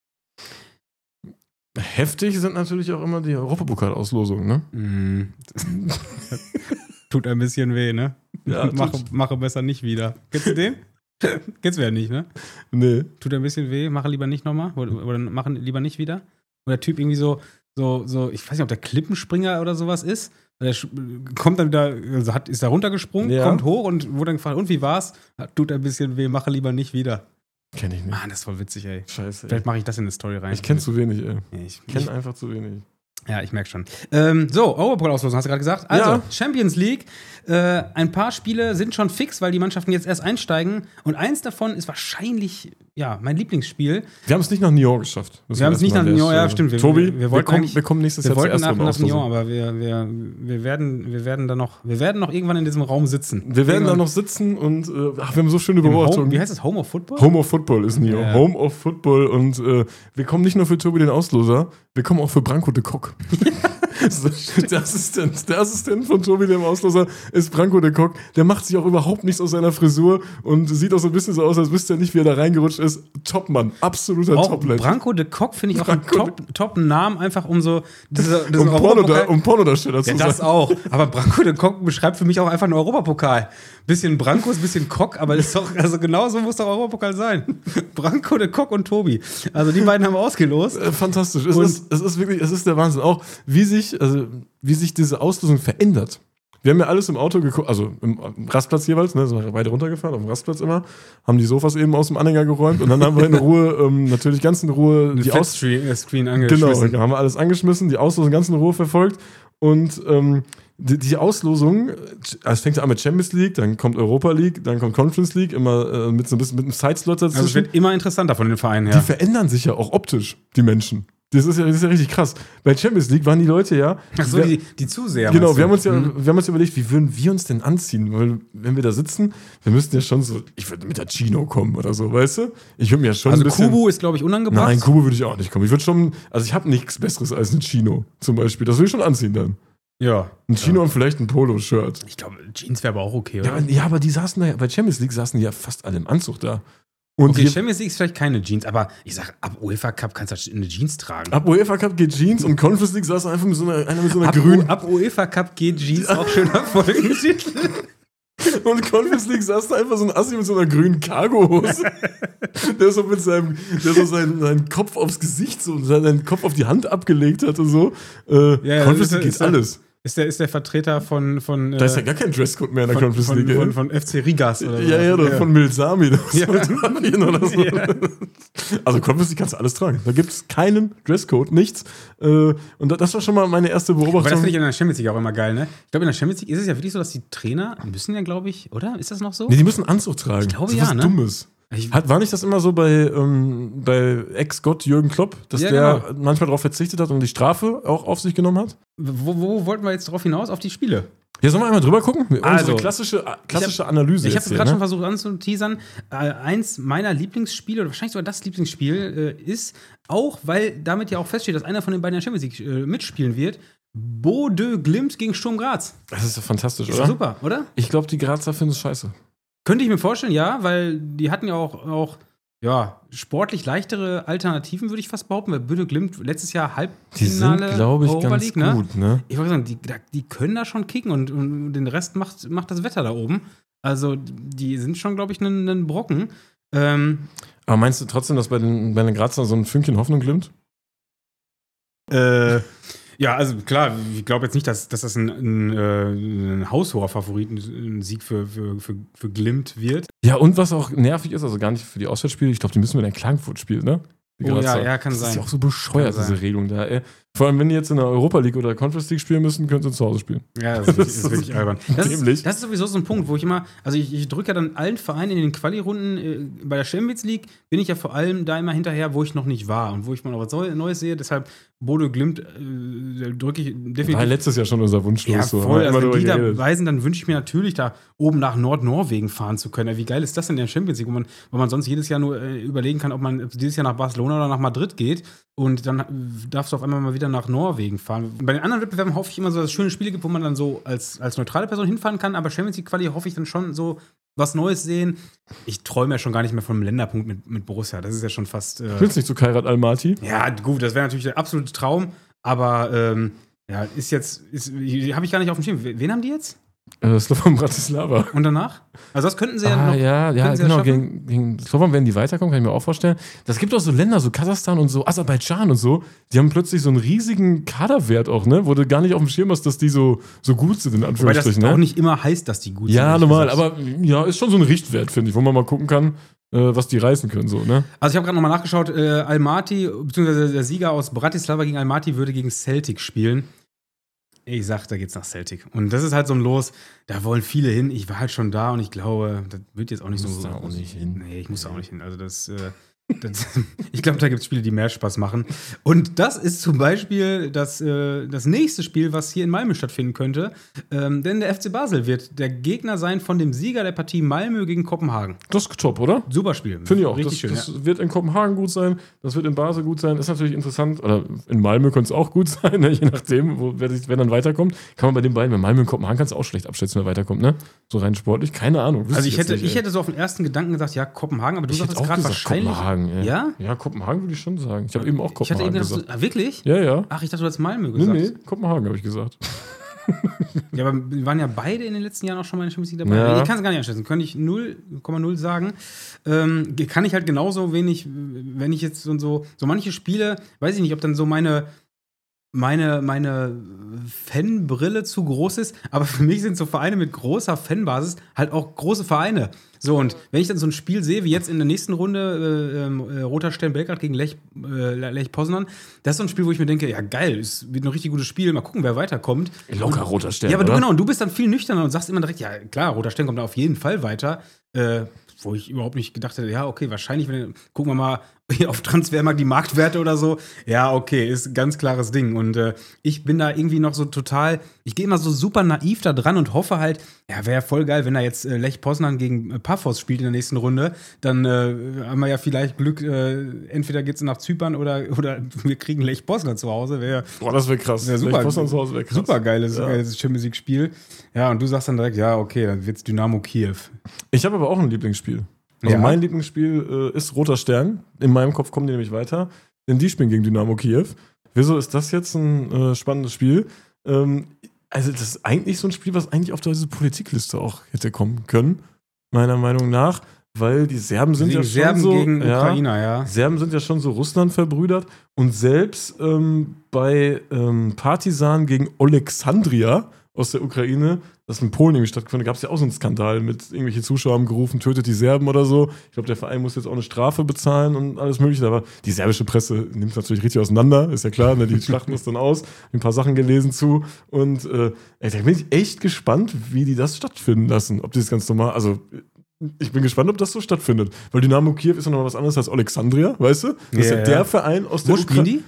Heftig sind natürlich auch immer die Europapokal-Auslosungen, ne? Mhm. Tut ein bisschen weh, ne? Ja, mache, tut- mache besser nicht wieder. Kennst du den? Kennst du ja nicht, ne? Nee. Tut ein bisschen weh, mache lieber nicht nochmal oder, oder mache lieber nicht wieder. Wo der Typ irgendwie so, so, so, ich weiß nicht, ob der Klippenspringer oder sowas ist. Der sch- kommt dann wieder, also hat, ist da runtergesprungen, Ja. kommt hoch und wurde dann gefragt, und wie war's? Tut ein bisschen weh, mache lieber nicht wieder. Kenn ich nicht. Mann, das ist voll witzig, ey. Scheiße. Ey. Vielleicht mache ich das in eine Story rein. Ich kenn zu wenig, ey. Nee, ich, Ich kenn ich, einfach zu wenig. Ja, ich merke schon. Ähm, so, Europapokal-Auslosung, hast du gerade gesagt. Also, Ja. Champions League. Äh, ein paar Spiele sind schon fix, weil die Mannschaften jetzt erst einsteigen. Und eins davon ist wahrscheinlich, ja, mein Lieblingsspiel. Wir haben es nicht nach Nyon geschafft. Das Wir haben es nicht nach erstmal Nyon, der ja, Stelle. stimmt. Wir, Tobi, wir, wir, wollten kommen, eigentlich- wir kommen nächstes Wir Jahr wollten zuerst nach, beim nach Auslosen. Nyon, aber wir, wir, wir, werden, wir werden da noch, wir werden noch irgendwann in diesem Raum sitzen. Wir werden da Irgendwann noch sitzen und äh, ach, wir haben so schöne im Home, Beobachtungen. wie heißt es? Home of Football? Home of Football ist Nyon. Ja. Home of Football. Und äh, wir kommen nicht nur für Tobi den Ausloser, wir kommen auch für Branko de Kock. So, der, Assistent, der Assistent von Tobi, dem Ausloser, ist Branko de Kock. Der macht sich auch überhaupt nichts aus seiner Frisur und sieht auch so ein bisschen so aus, als wüsste er nicht, wie er da reingerutscht ist. Topmann, absoluter Auch Top-Legend. Branko de Kock finde ich auch Branko einen Top- Top-Namen, einfach um so diese, diese Um, Porno Europapokal- um Pornodarsteller zu Ja, sein. das auch. Aber Branko de Kock beschreibt für mich auch einfach einen Europapokal. Bisschen Brankos, bisschen Kock, aber ist doch, also genau so muss doch Europapokal sein. Branko de Kock und Tobi. Also die beiden haben wir ausgelost. Äh, Fantastisch. Es Und- ist, es ist wirklich, es ist der Wahnsinn. Auch wie sich, also, wie sich diese Auslosung verändert. Wir haben ja alles im Auto geguckt, also im Rastplatz jeweils, ne, sind wir beide runtergefahren, auf dem Rastplatz immer, haben die Sofas eben aus dem Anhänger geräumt und dann haben wir in Ruhe, ähm, natürlich ganz in Ruhe die Aus- Screen angeschmissen. Genau, haben wir alles angeschmissen, die Auslosung ganz in Ruhe verfolgt und ähm, die, die Auslosung, also es fängt ja an mit Champions League, dann kommt Europa League, dann kommt Conference League, immer äh, mit so ein bisschen mit einem Sideslot dazwischen. Also es wird immer interessanter von den Vereinen her. Die verändern sich ja auch optisch, die Menschen. Das ist, ja, das ist ja richtig krass. Bei Champions League waren die Leute ja. Ach so, die, die Zuseher. Genau, wir haben uns ja, hm. wir haben uns überlegt, wie würden wir uns denn anziehen? Weil, wenn wir da sitzen, wir müssten ja schon so, ich würde mit der Chino kommen oder so, weißt du? Ich würde mir ja schon also ein bisschen. Kubu ist, glaube ich, unangebracht. Nein, Kubu würde ich auch nicht kommen. Ich würde schon, also ich habe nichts Besseres als eine Chino zum Beispiel. Das würde ich schon anziehen dann. Ja. Ein Chino ja. und vielleicht ein Polo-Shirt. Ich glaube, Jeans wäre aber auch okay, oder? Ja, aber, ja, aber die saßen da, bei Champions League saßen die ja fast alle im Anzug da. Und okay, hier, Champions League ist vielleicht keine Jeans, aber ich sag, ab UEFA Cup kannst du eine Jeans tragen. ab UEFA Cup geht Jeans und Conference League saß einfach mit so einer, einer mit so einer ab, grünen. Ab UEFA Cup geht Jeans, auch schöner Folgentitel. Und Conference League saß da einfach so ein Assi mit so einer grünen Cargohose. Der so mit seinem, der so seinen, seinen Kopf aufs Gesicht so, seinen Kopf auf die Hand abgelegt hat und so. Äh, ja, Conference League ist, geht ist alles. Ist der, ist der Vertreter von. von Da ist ja gar kein Dresscode mehr in der von, Conference von, League. Von, von, von F C Rigas oder so. Ja, ja, oder ja. von Milsami oder, so. Ja. oder so. Ja. Also Conference League kannst du alles tragen. Da gibt es keinen Dresscode, nichts. Und das war schon mal meine erste Beobachtung. Aber das finde ich in der Champions League auch immer geil, ne? Ich glaube, in der Champions League ist es ja wirklich so, dass die Trainer müssen ja, glaube ich, oder? Ist das noch so? Nee, die müssen Anzug tragen. Ich glaube das ist ja, was ne? Dummes. Ich, hat, war nicht das immer so bei, ähm, bei Ex-Gott Jürgen Klopp, dass ja, der genau. manchmal darauf verzichtet hat und die Strafe auch auf sich genommen hat? Wo, wo wollten wir jetzt drauf hinaus? Auf die Spiele? Ja, sollen wir einmal drüber gucken? Also, Unsere klassische, klassische ich hab, Analyse. Ich habe jetzt hier, gerade ne? schon versucht anzuteasern. Äh, eins meiner Lieblingsspiele, oder wahrscheinlich sogar das Lieblingsspiel, äh, ist, auch weil damit ja auch feststeht, dass einer von den beiden in der Champions League äh, mitspielen wird, Bodø Glimt gegen Sturm Graz. Das ist ja fantastisch, Ist oder? doch super, oder? Ich glaube, die Grazer finden es scheiße. Könnte ich mir vorstellen, ja, weil die hatten ja auch, auch ja, sportlich leichtere Alternativen, würde ich fast behaupten, weil Bodø Glimt letztes Jahr Halbfinale Die sind, glaube ich, Europa ganz League, ne? gut, ne? Ich wollte sagen, die, die können da schon kicken und, und den Rest macht, macht das Wetter da oben. Also, die sind schon, glaube ich, ein, ein Brocken. Ähm, Aber meinst du trotzdem, dass bei den, bei den Grazer so ein Fünkchen Hoffnung glimmt? Äh, ja, also klar, ich glaube jetzt nicht, dass, dass das ein, ein, ein haushoher Favoriten-Sieg für, für, für, für Glimt wird. Ja, und was auch nervig ist, also gar nicht für die Auswärtsspiele, ich glaube, die müssen mit in Klagenfurt spielen, ne? Die Oh Grazer. ja, ja, kann das sein. ist ja auch so bescheuert, Kann diese sein. Regelung da, ey. Vor allem, wenn die jetzt in der Europa League oder Conference League spielen müssen, können sie zu Hause spielen. Ja, das ist, wirklich, ist wirklich albern. Das dämlich. ist, das ist sowieso so ein Punkt, wo ich immer, also ich, ich drücke ja dann allen Vereinen in den Quali-Runden, äh, bei der Champions League bin ich ja vor allem da immer hinterher, wo ich noch nicht war und wo ich mal noch was Neues sehe. Deshalb Bodø Glimt äh, drücke ich definitiv. War letztes Jahr schon unser Wunschlos. Ja, so. voll. Haben wir Also, immer wenn die drüber da geredet. reisen, dann wünsche ich mir natürlich, da oben nach Nordnorwegen fahren zu können. Ja, wie geil ist das denn in der Champions League, wo man, wo man sonst jedes Jahr nur äh, überlegen kann, ob man ob dieses Jahr nach Barcelona oder nach Madrid geht. Und dann äh, darfst du auf einmal mal wieder nach Norwegen fahren. Bei den anderen Wettbewerben hoffe ich immer so, dass es schöne Spiele gibt, wo man dann so als, als neutrale Person hinfahren kann. Aber Champions League Quali hoffe ich dann schon so was Neues sehen. Ich träume ja schon gar nicht mehr von einem Länderpunkt mit, mit Borussia. Das ist ja schon fast. Äh, Willst du nicht zu Kairat Almaty? ja, gut, das wäre natürlich der absolute Traum. Aber ähm, ja, ist jetzt, ist, habe ich gar nicht auf dem Schirm. Wen haben die jetzt? Äh, Slovan Bratislava. Und danach? Also das könnten sie ja Ah, noch. ja, ja, könnten sie genau. ja schaffen? Gegen, gegen Slovan werden die weiterkommen, kann ich mir auch vorstellen. Das gibt auch so Länder, so Kasachstan und so Aserbaidschan und so, die haben plötzlich so einen riesigen Kaderwert auch, ne? Wo du gar nicht auf dem Schirm hast, dass die so, so gut sind, in Wobei das Anführungsstrichen. auch Ne? nicht immer heißt, dass die gut sind. Ja, ehrlich normal, gesagt. aber ja, ist schon so ein Richtwert, finde ich, wo man mal gucken kann, äh, was die reißen können, so, ne? Also ich habe gerade nochmal nachgeschaut, äh, Almaty, beziehungsweise der Sieger aus Bratislava gegen Almaty würde gegen Celtic spielen. Ich sag, da geht's nach Celtic. Und das ist halt so ein Los, da wollen viele hin. Ich war halt schon da und ich glaube, das wird jetzt auch nicht Du so. musst da auch nicht hin. Nee, ich muss da auch nicht hin. Also das, äh, das ich glaube, da gibt es Spiele, die mehr Spaß machen. Und das ist zum Beispiel das, äh, das nächste Spiel, was hier in Malmö stattfinden könnte. Ähm, denn der F C Basel wird der Gegner sein von dem Sieger der Partie Malmö gegen Kopenhagen. Das ist top, oder? Super Spiel. Finde ich auch. Richtig das schön. das ja. wird in Kopenhagen gut sein, das wird in Basel gut sein. Ist natürlich interessant. Oder in Malmö könnte es auch gut sein, ne? Je nachdem, wo, wer, wer dann weiterkommt. Kann man bei den beiden, bei Malmö und Kopenhagen kannst du auch schlecht abschätzen, wer weiterkommt, ne? So rein sportlich. Keine Ahnung. Wüsste Also ich hätte, jetzt ich nicht, ey. hätte so auf den ersten Gedanken gesagt, ja, Kopenhagen, aber du Ich sagst hätte jetzt auch gerade gesagt wahrscheinlich. Kopenhagen, ey. Ja? Ja, Kopenhagen würde ich schon sagen. Ich habe eben auch Ich hatte Kopenhagen eben gedacht, gesagt. du, ah, wirklich? Ja, ja. Ach, ich dachte, du hast Malmö Nee, gesagt. nee, Kopenhagen habe ich gesagt. Ja, aber wir waren ja beide in den letzten Jahren auch schon mal in der Champions League dabei. Ja. Ich kann es gar nicht einschätzen. Könnte ich null Komma null sagen. Ähm, kann ich halt genauso wenig, wenn ich jetzt so, so, so manche Spiele, weiß ich nicht, ob dann so meine, meine, meine Fanbrille zu groß ist, aber für mich sind so Vereine mit großer Fanbasis halt auch große Vereine. So, und wenn ich dann so ein Spiel sehe, wie jetzt in der nächsten Runde, äh, äh, Roter Stern Belgrad gegen Lech, äh, Lech Poznan, das ist so ein Spiel, wo ich mir denke, ja geil, es wird ein richtig gutes Spiel, mal gucken, wer weiterkommt. Locker Roter Stern, Ja, aber du, oder? genau, und du bist dann viel nüchterner und sagst immer direkt, ja klar, Roter Stern kommt da auf jeden Fall weiter. Äh, wo ich überhaupt nicht gedacht hätte, ja, okay, wahrscheinlich, wenn, gucken wir mal hier auf Transfermarkt die Marktwerte oder so. Ja, okay, ist ein ganz klares Ding. Und äh, ich bin da irgendwie noch so total, ich gehe immer so super naiv da dran und hoffe halt, ja, wäre voll geil, wenn da jetzt äh, Lech Poznan gegen äh, Paphos spielt in der nächsten Runde, dann äh, haben wir ja vielleicht Glück, äh, entweder geht's nach Zypern oder, oder wir kriegen Lech Poznan zu Hause. Wär, Boah, das wäre krass. wär super, Lech Poznan zu Hause wäre krass. Super geiles, Ja. geiles Champions League-Spiel. Ja, und du sagst dann direkt, ja, okay, dann wird's Dynamo Kiew. Ich habe aber auch ein Lieblingsspiel. Also Ja. mein Lieblingsspiel äh, ist Roter Stern. In meinem Kopf kommen die nämlich weiter. Denn die spielen gegen Dynamo Kiew. Wieso ist das jetzt ein äh, spannendes Spiel? Ähm, also das ist eigentlich so ein Spiel, was eigentlich auf diese Politikliste auch hätte kommen können. Meiner Meinung nach. Weil die Serben sind Gegen ja schon Serben so... gegen ja, Ukrainer, ja. Serben sind ja schon so Russland verbrüdert. Und selbst ähm, bei ähm, Partisan gegen Oleksandria aus der Ukraine, das in Polen irgendwie stattgefunden, gab es ja auch so einen Skandal mit irgendwelche Zuschauer haben gerufen, tötet die Serben oder so. Ich glaube, der Verein muss jetzt auch eine Strafe bezahlen und alles mögliche. Aber die serbische Presse nimmt es natürlich richtig auseinander, ist ja klar, ne? Die schlachten das dann aus. Ein paar Sachen gelesen zu. Und äh, ey, da bin ich echt gespannt, wie die das stattfinden lassen. Ob die das ganz normal, also ich bin gespannt, ob das so stattfindet. Weil Dynamo Kiew ist ja noch was anderes als Alexandria, weißt du? Das ist Ja, ja ja. der Verein aus der Wo spielen die?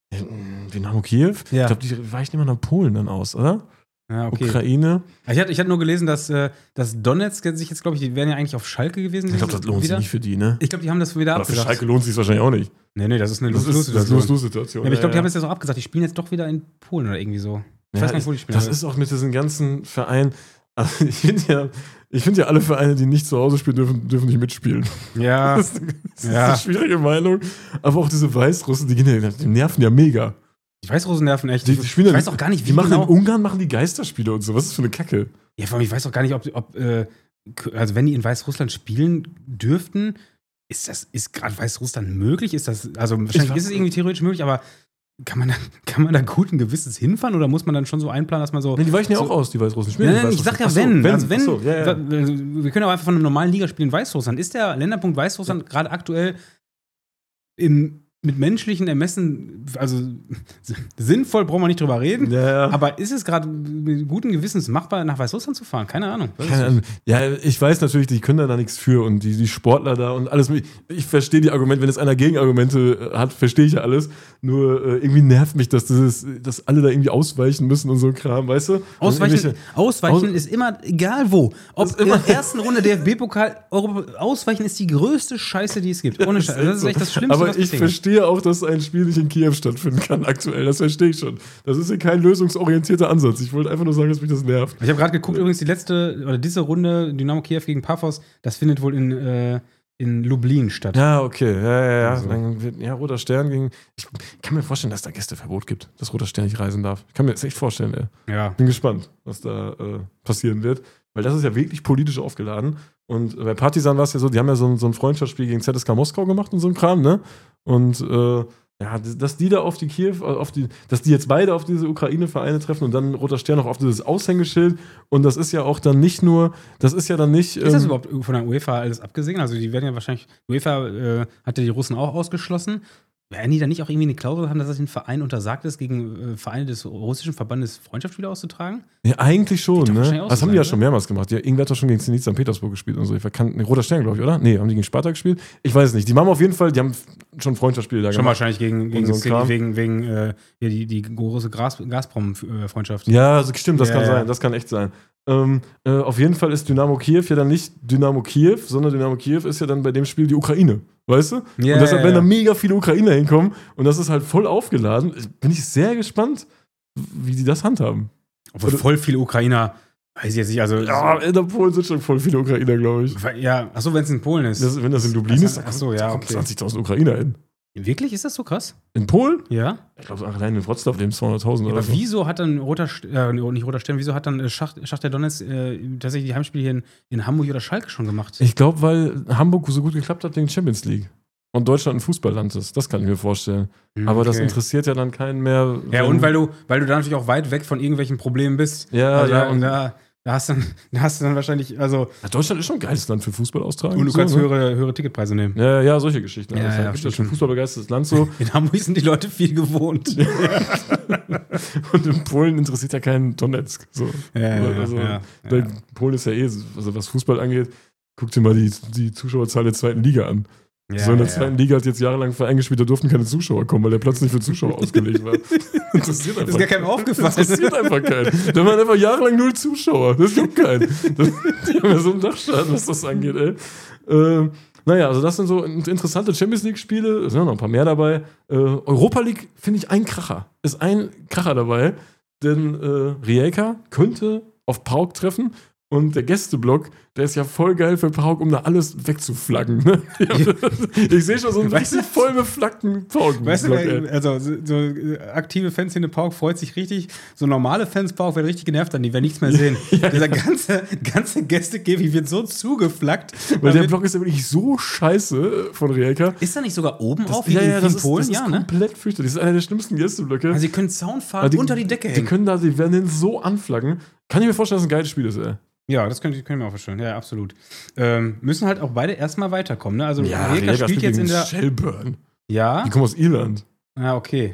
Dynamo Kiew? Ja. Ich glaube, die weichen immer nach Polen dann aus, oder? Ja, okay. Ukraine. Ich hatte, ich hatte nur gelesen, dass, äh, dass Donetsk sich jetzt, glaube ich, die wären ja eigentlich auf Schalke gewesen. Ich glaube, das lohnt sich wieder. nicht für die, ne? Ich glaube, die haben das wieder Aber für abgesagt. Schalke lohnt sich wahrscheinlich auch nicht. Nee, nee, das ist eine Das ist das ist Lose-Situation. Lose-Lose-Situation. Ja, aber ich glaube, die ja, haben es ja so abgesagt. Die spielen jetzt doch wieder in Polen oder irgendwie so. Ich ja, weiß gar nicht, wo die spielen. Das ist auch mit diesen ganzen Vereinen. Also ich finde ja, ich finde ja, alle Vereine, die nicht zu Hause spielen, dürfen, dürfen nicht mitspielen. ja, Das ist, das ist Ja. eine schwierige Meinung. Aber auch diese Weißrussen, die, gehen ja- die nerven ja mega. die Weißrussen nerven echt. Die, die spielen ich ja- weiß auch gar nicht, wie Die machen genau. in Ungarn machen die Geisterspiele und so. Was ist das für eine Kacke? Ja, vor allem, ich weiß auch gar nicht, ob, ob äh, also wenn die in Weißrussland spielen dürften, ist das, ist gerade Weißrussland möglich? Ist das, also wahrscheinlich weiß- ist es irgendwie theoretisch möglich, aber kann man da, kann man da guten Gewissens hinfahren oder muss man dann schon so einplanen, dass man so. Nee, die weichen ja so, auch aus, die Weißrussen. Spielen Nein, die nein, ich Weißrussen. sag ja, Ach so, wenn. Also wenn, Ach so, ja, ja. wir können auch einfach von einem normalen Ligaspiel in Weißrussland. Ist der Länderpunkt Weißrussland gerade aktuell im, mit menschlichen Ermessen, also sinnvoll, brauchen wir nicht drüber reden, Ja, ja. aber ist es gerade mit gutem Gewissens machbar, nach Weißrussland zu fahren? Keine Ahnung. Weiß ich Keine nicht. Ahnung. Ja, ich weiß natürlich, die können da nichts für und die, die Sportler da und alles. Ich, ich verstehe die Argumente, wenn jetzt einer Gegenargumente hat, verstehe ich ja alles. Nur äh, irgendwie nervt mich, dass, dieses, dass alle da irgendwie ausweichen müssen und so ein Kram, weißt du? Und Ausweichen, irgendwelche- ausweichen Aus- ist immer, egal wo. Ob Das ist in der immer- ersten Runde der F B-Pokal, Europa- Ausweichen ist die größte Scheiße, die es gibt. Ohne Scheiße. Das ist echt das Schlimmste, Aber was ich passieren kann. verstehe auch, dass ein Spiel nicht in Kiew stattfinden kann aktuell. Das verstehe ich schon. Das ist ja kein lösungsorientierter Ansatz. Ich wollte einfach nur sagen, dass mich das nervt. Ich habe gerade geguckt, übrigens die letzte, oder diese Runde, Dynamo Kiew gegen Paphos, das findet wohl in, äh, in Lublin statt. Ja, okay. Ja, ja, ja. Also. Dann wird, ja, Roter Stern gegen. Ich kann mir vorstellen, dass da Gästeverbot gibt, dass Roter Stern nicht reisen darf. Ich kann mir das echt vorstellen, ey. Ja. Bin gespannt, was da äh, passieren wird. Weil das ist ja wirklich politisch aufgeladen. Und bei Partisan war es ja so, die haben ja so ein, so ein Freundschaftsspiel gegen Z S K Moskau gemacht und so ein Kram, ne? Und äh, ja, dass die da auf die Kiew, auf die, dass die jetzt beide auf diese Ukraine-Vereine treffen und dann Roter Stern noch auf dieses Aushängeschild. Und das ist ja auch dann nicht nur, das ist ja dann nicht. Ist das ähm, überhaupt von der UEFA alles abgesegnet? Also die werden ja wahrscheinlich, UEFA äh, hat ja die Russen auch ausgeschlossen. Werden die da nicht auch irgendwie eine Klausel haben, dass es den Verein untersagt ist, gegen äh, Vereine des russischen Verbandes Freundschaftsspiele auszutragen? Ja, eigentlich schon, Wird doch ne? wahrscheinlich auch Das so haben die ja sein, schon mehrmals gemacht. Ja, irgendwer hat doch schon gegen Zenit Sankt Petersburg gespielt und so. Ich kann, nee, Roter Stern, glaube ich, oder? Nee, haben die gegen Sparta gespielt? Ich weiß nicht. Die haben auf jeden Fall, die haben schon Freundschaftsspiele da Schon gemacht. wahrscheinlich gegen, gegen, so ein Zenit, Kram. wegen, wegen äh, ja, die, die große Gas, Gazprom-Freundschaft. Ja, also stimmt, das Ja, kann ja. sein. Das kann echt sein. Ähm, äh, auf jeden Fall ist Dynamo Kiew ja dann nicht Dynamo Kiew, sondern Dynamo Kiew ist ja dann bei dem Spiel die Ukraine. Weißt du? Ja, und deshalb ja, werden da ja. mega viele Ukrainer hinkommen und das ist halt voll aufgeladen. Bin ich sehr gespannt, wie die das handhaben. Obwohl voll viele Ukrainer, weiß ich jetzt nicht, also. Ja, in der Polen sind schon voll viele Ukrainer, glaube ich. Ja, achso, wenn es in Polen ist. Das, wenn das in Lublin Ach, ist, da ach so, kommen- ja, da kommen okay. zwanzigtausend Ukrainer hin. Wirklich? Ist das so krass? In Polen? Ja. Ich glaube, allein in Wroclaw leben zweihunderttausend oder Aber so. wieso hat dann Roter, St- äh, nicht Roter Stern, wieso hat dann äh, Schacht, Schacht der Donetsk äh, tatsächlich die Heimspiele hier in, in Hamburg oder Schalke schon gemacht? Ich glaube, weil Hamburg so gut geklappt hat wegen Champions League. und Deutschland ein Fußballland ist. Das kann ich mir vorstellen. Hm, Aber das okay. interessiert ja dann keinen mehr. Ja, wenn- und weil du, weil du da natürlich auch weit weg von irgendwelchen Problemen bist. Ja, also ja, da, und- da, da, hast du, da hast du dann wahrscheinlich, also, Ja, Deutschland ist schon ein geiles Land für Fußball austragen. und du so, kannst ne? höhere, höhere Ticketpreise nehmen. Ja, ja, solche Geschichten. Ja, alles. ja, Ja, das ist stimmt. ein fußballbegeistertes Land so. In Hamburg sind die Leute viel gewohnt. Und in Polen interessiert ja keinen Donetsk. So. Ja, ja, ja, also, ja, weil ja. Polen ist ja eh, also was Fußball angeht, guck dir mal die, die Zuschauerzahl der zweiten Liga an. Ja, so in der ja, zweiten Liga hat jetzt jahrelang Verein gespielt, da durften keine Zuschauer kommen, weil der Platz nicht für Zuschauer ausgelegt war. Interessiert Das einfach ist gar keinem aufgefallen. interessiert einfach keinen. Da waren einfach jahrelang null Zuschauer. Das juckt keinen. Das, die haben ja so einen Dachschaden, was das angeht, ey. Ähm, naja, also das sind so interessante Champions League-Spiele. Es sind noch ein paar mehr dabei. Äh, Europa League finde ich ein Kracher. Ist ein Kracher dabei. Denn äh, Rijeka könnte auf PAOK treffen. Und der Gästeblock, der ist ja voll geil für PAOK, um da alles wegzuflaggen. Ne? Ich sehe schon so einen Weißt du- richtig voll beflaggten PAOK. Weißt du, also so, so äh, aktive Fans in der PAOK freut sich richtig. So normale Fans PAOK werden richtig genervt, dann die werden nichts mehr sehen. Dieser ganze, ganze Gästekäfig wird so zugeflaggt. Weil der damit- Block ist ja wirklich so scheiße von Rijeka. ist da nicht sogar oben Das, auf, wie ja, in, ja, wie das in ist, Polen? das ist Ja, ne? komplett fürchterlich. Das ist einer der schlimmsten Gästeblöcke. Also, sie können Zaun fahren, Aber unter die Decke Die hängen. können da, die werden den so anflaggen. Kann ich mir vorstellen, dass es ein geiles Spiel ist, ey. Ja, das können, können wir auch verstehen. Ja, absolut. Ähm, müssen halt auch beide erstmal weiterkommen. Ne? Also, Rijeka spielt jetzt in der. Shelburne. Ja, Die kommen aus Irland. ja, okay.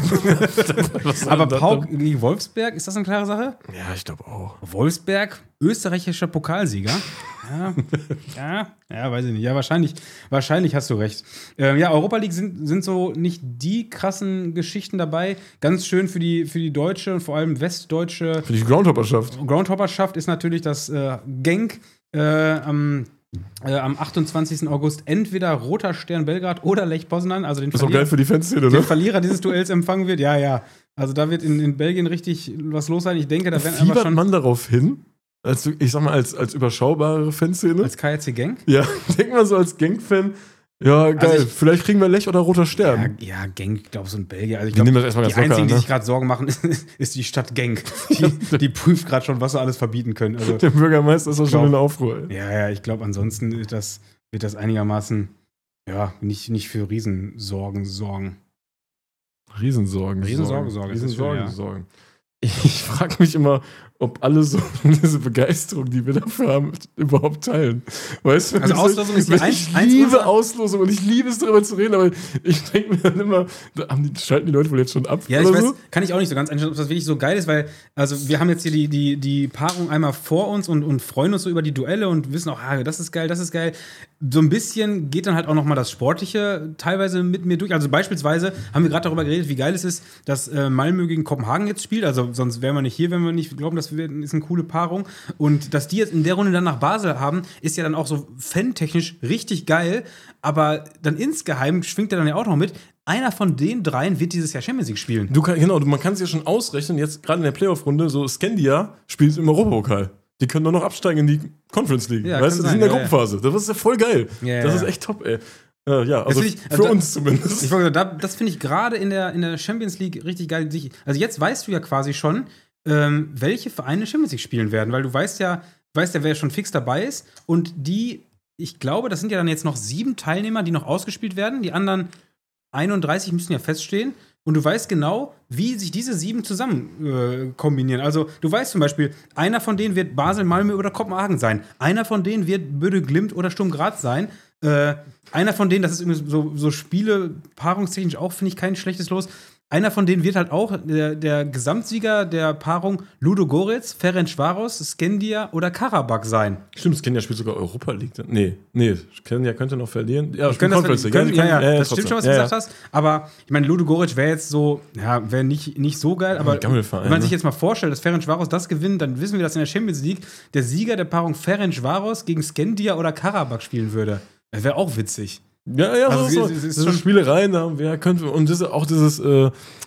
Was soll Aber denn das PAOK denn? gegen Wolfsberg, ist das eine klare Sache? Ja, ich glaube auch. Wolfsberg, österreichischer Pokalsieger. Ja, ja, ja, weiß ich nicht. Ja, wahrscheinlich, wahrscheinlich hast du recht. Ähm, ja, Europa League sind, sind so nicht die krassen Geschichten dabei. Ganz schön für die, für die deutsche und vor allem westdeutsche Für die Groundhopperschaft. Groundhopperschaft ist natürlich das äh, Genk äh, am, äh, am achtundzwanzigsten August entweder Roter Stern Belgrad oder Lech Poznan, also den Das ist auch Verlierer, geil für die Fanszene, den ne? Verlierer dieses Duells empfangen wird. Ja, ja. Also da wird in, in Belgien richtig was los sein. Ich denke, da werden einfach Fiebert schon man darauf hin? Als, ich sag mal, als, als überschaubare Fanszene? als K R C Genk. Ja, denkt man so als Genk-Fan, ja, geil, Also ich- vielleicht kriegen wir Lech oder Roter Ja, Stern. ja, Genk, glaubst du, in Belgien. Also ich Die glaube, nehmen das erstmal die ganz locker einzigen, an, die ne? sich gerade Sorgen machen, ist die Stadt Genk. Die, die prüft gerade schon, was sie alles verbieten können. Also, Der Bürgermeister ist auch schon glaub- in Aufruhr. Ey. ja, ja, ich glaube, ansonsten wird das, wird das einigermaßen, ja, nicht, nicht für Riesensorgen sorgen. Riesensorgen. Riesensorge, Sorge, das ist Riesensorgen, schön, ja. Sorgen. Ich frage mich immer, ob alle so diese Begeisterung, die wir dafür haben, überhaupt teilen. Weißt du? Also Auslosung ist die ich eins- eins liebe unserer- Auslosung und ich liebe es, darüber zu reden, aber ich denke mir dann immer, da haben die, schalten die Leute wohl jetzt schon ab Ja, ich oder weiß, so? kann ich auch nicht so ganz einschätzen, ob das wirklich so geil ist, weil, also wir haben jetzt hier die, die, die Paarung einmal vor uns und, und freuen uns so über die Duelle und wissen auch, ah, das ist geil, das ist geil. So ein bisschen geht dann halt auch nochmal das Sportliche teilweise mit mir durch. Also beispielsweise haben wir gerade darüber geredet, wie geil es ist, dass äh, Malmö gegen Kopenhagen jetzt spielt. Also sonst wären wir nicht hier, wenn wir nicht glauben, das wär- ist eine coole Paarung. Und dass die jetzt in der Runde dann nach Basel haben, ist ja dann auch so fan-technisch richtig geil. Aber dann insgeheim schwingt er dann ja auch noch mit. Einer von den dreien wird dieses Jahr Champions League spielen. Du kann, genau, man kann es ja schon ausrechnen, jetzt gerade in der Playoff-Runde, so Scandia spielt im Europapokal. Die können nur noch absteigen in die Conference League. Ja, weißt du, kann die sind in der sein, ja, Gruppenphase. Das ist ja voll geil. Ja, das ja. ist echt top, ey. Äh, ja, also find ich- für also da- uns zumindest. Ich wollte sagen, da, das finde ich gerade in der, in der Champions League richtig geil. Sich- Also jetzt weißt du ja quasi schon, ähm, welche Vereine Champions League spielen werden, weil du weißt ja, weißt ja, wer schon fix dabei ist. Und die, ich glaube, das sind ja dann jetzt noch sieben Teilnehmer, die noch ausgespielt werden. Die anderen einunddreißig müssen ja feststehen. Und du weißt genau, wie sich diese sieben zusammen äh, kombinieren. Also, du weißt zum Beispiel, einer von denen wird Basel, Malmö oder Kopenhagen sein. Einer von denen wird Böde Glimt oder Sturm Graz sein. Äh, einer von denen, das ist irgendwie so, so Spiele, paarungstechnisch auch, finde ich, kein schlechtes Los. Einer von denen wird halt auch der, der Gesamtsieger der Paarung Ludogorets, Ferencvaros, Skendia oder Karabakh sein. Stimmt, Scandia spielt sogar Europa League. Nee, nee, Scandia könnte noch verlieren. Ja, Ich könnte das, Conference League. können, die ja, können- ja, das trotzdem. stimmt schon, was ja, du ja. gesagt hast. Aber ich meine, Ludogorets wäre jetzt so, ja, wäre nicht, nicht so geil. Aber ein Gammelverein, wenn man ne? sich jetzt mal vorstellt, dass Ferencvaros das gewinnt, dann wissen wir, dass in der Champions League der Sieger der Paarung Ferencvaros gegen Skendia oder Karabakh spielen würde. Das wäre auch witzig. Ja, ja, Also, so, so. es ist- es ist Diese schon- Spielereien, da wer könnte, und diese, auch dieses, äh,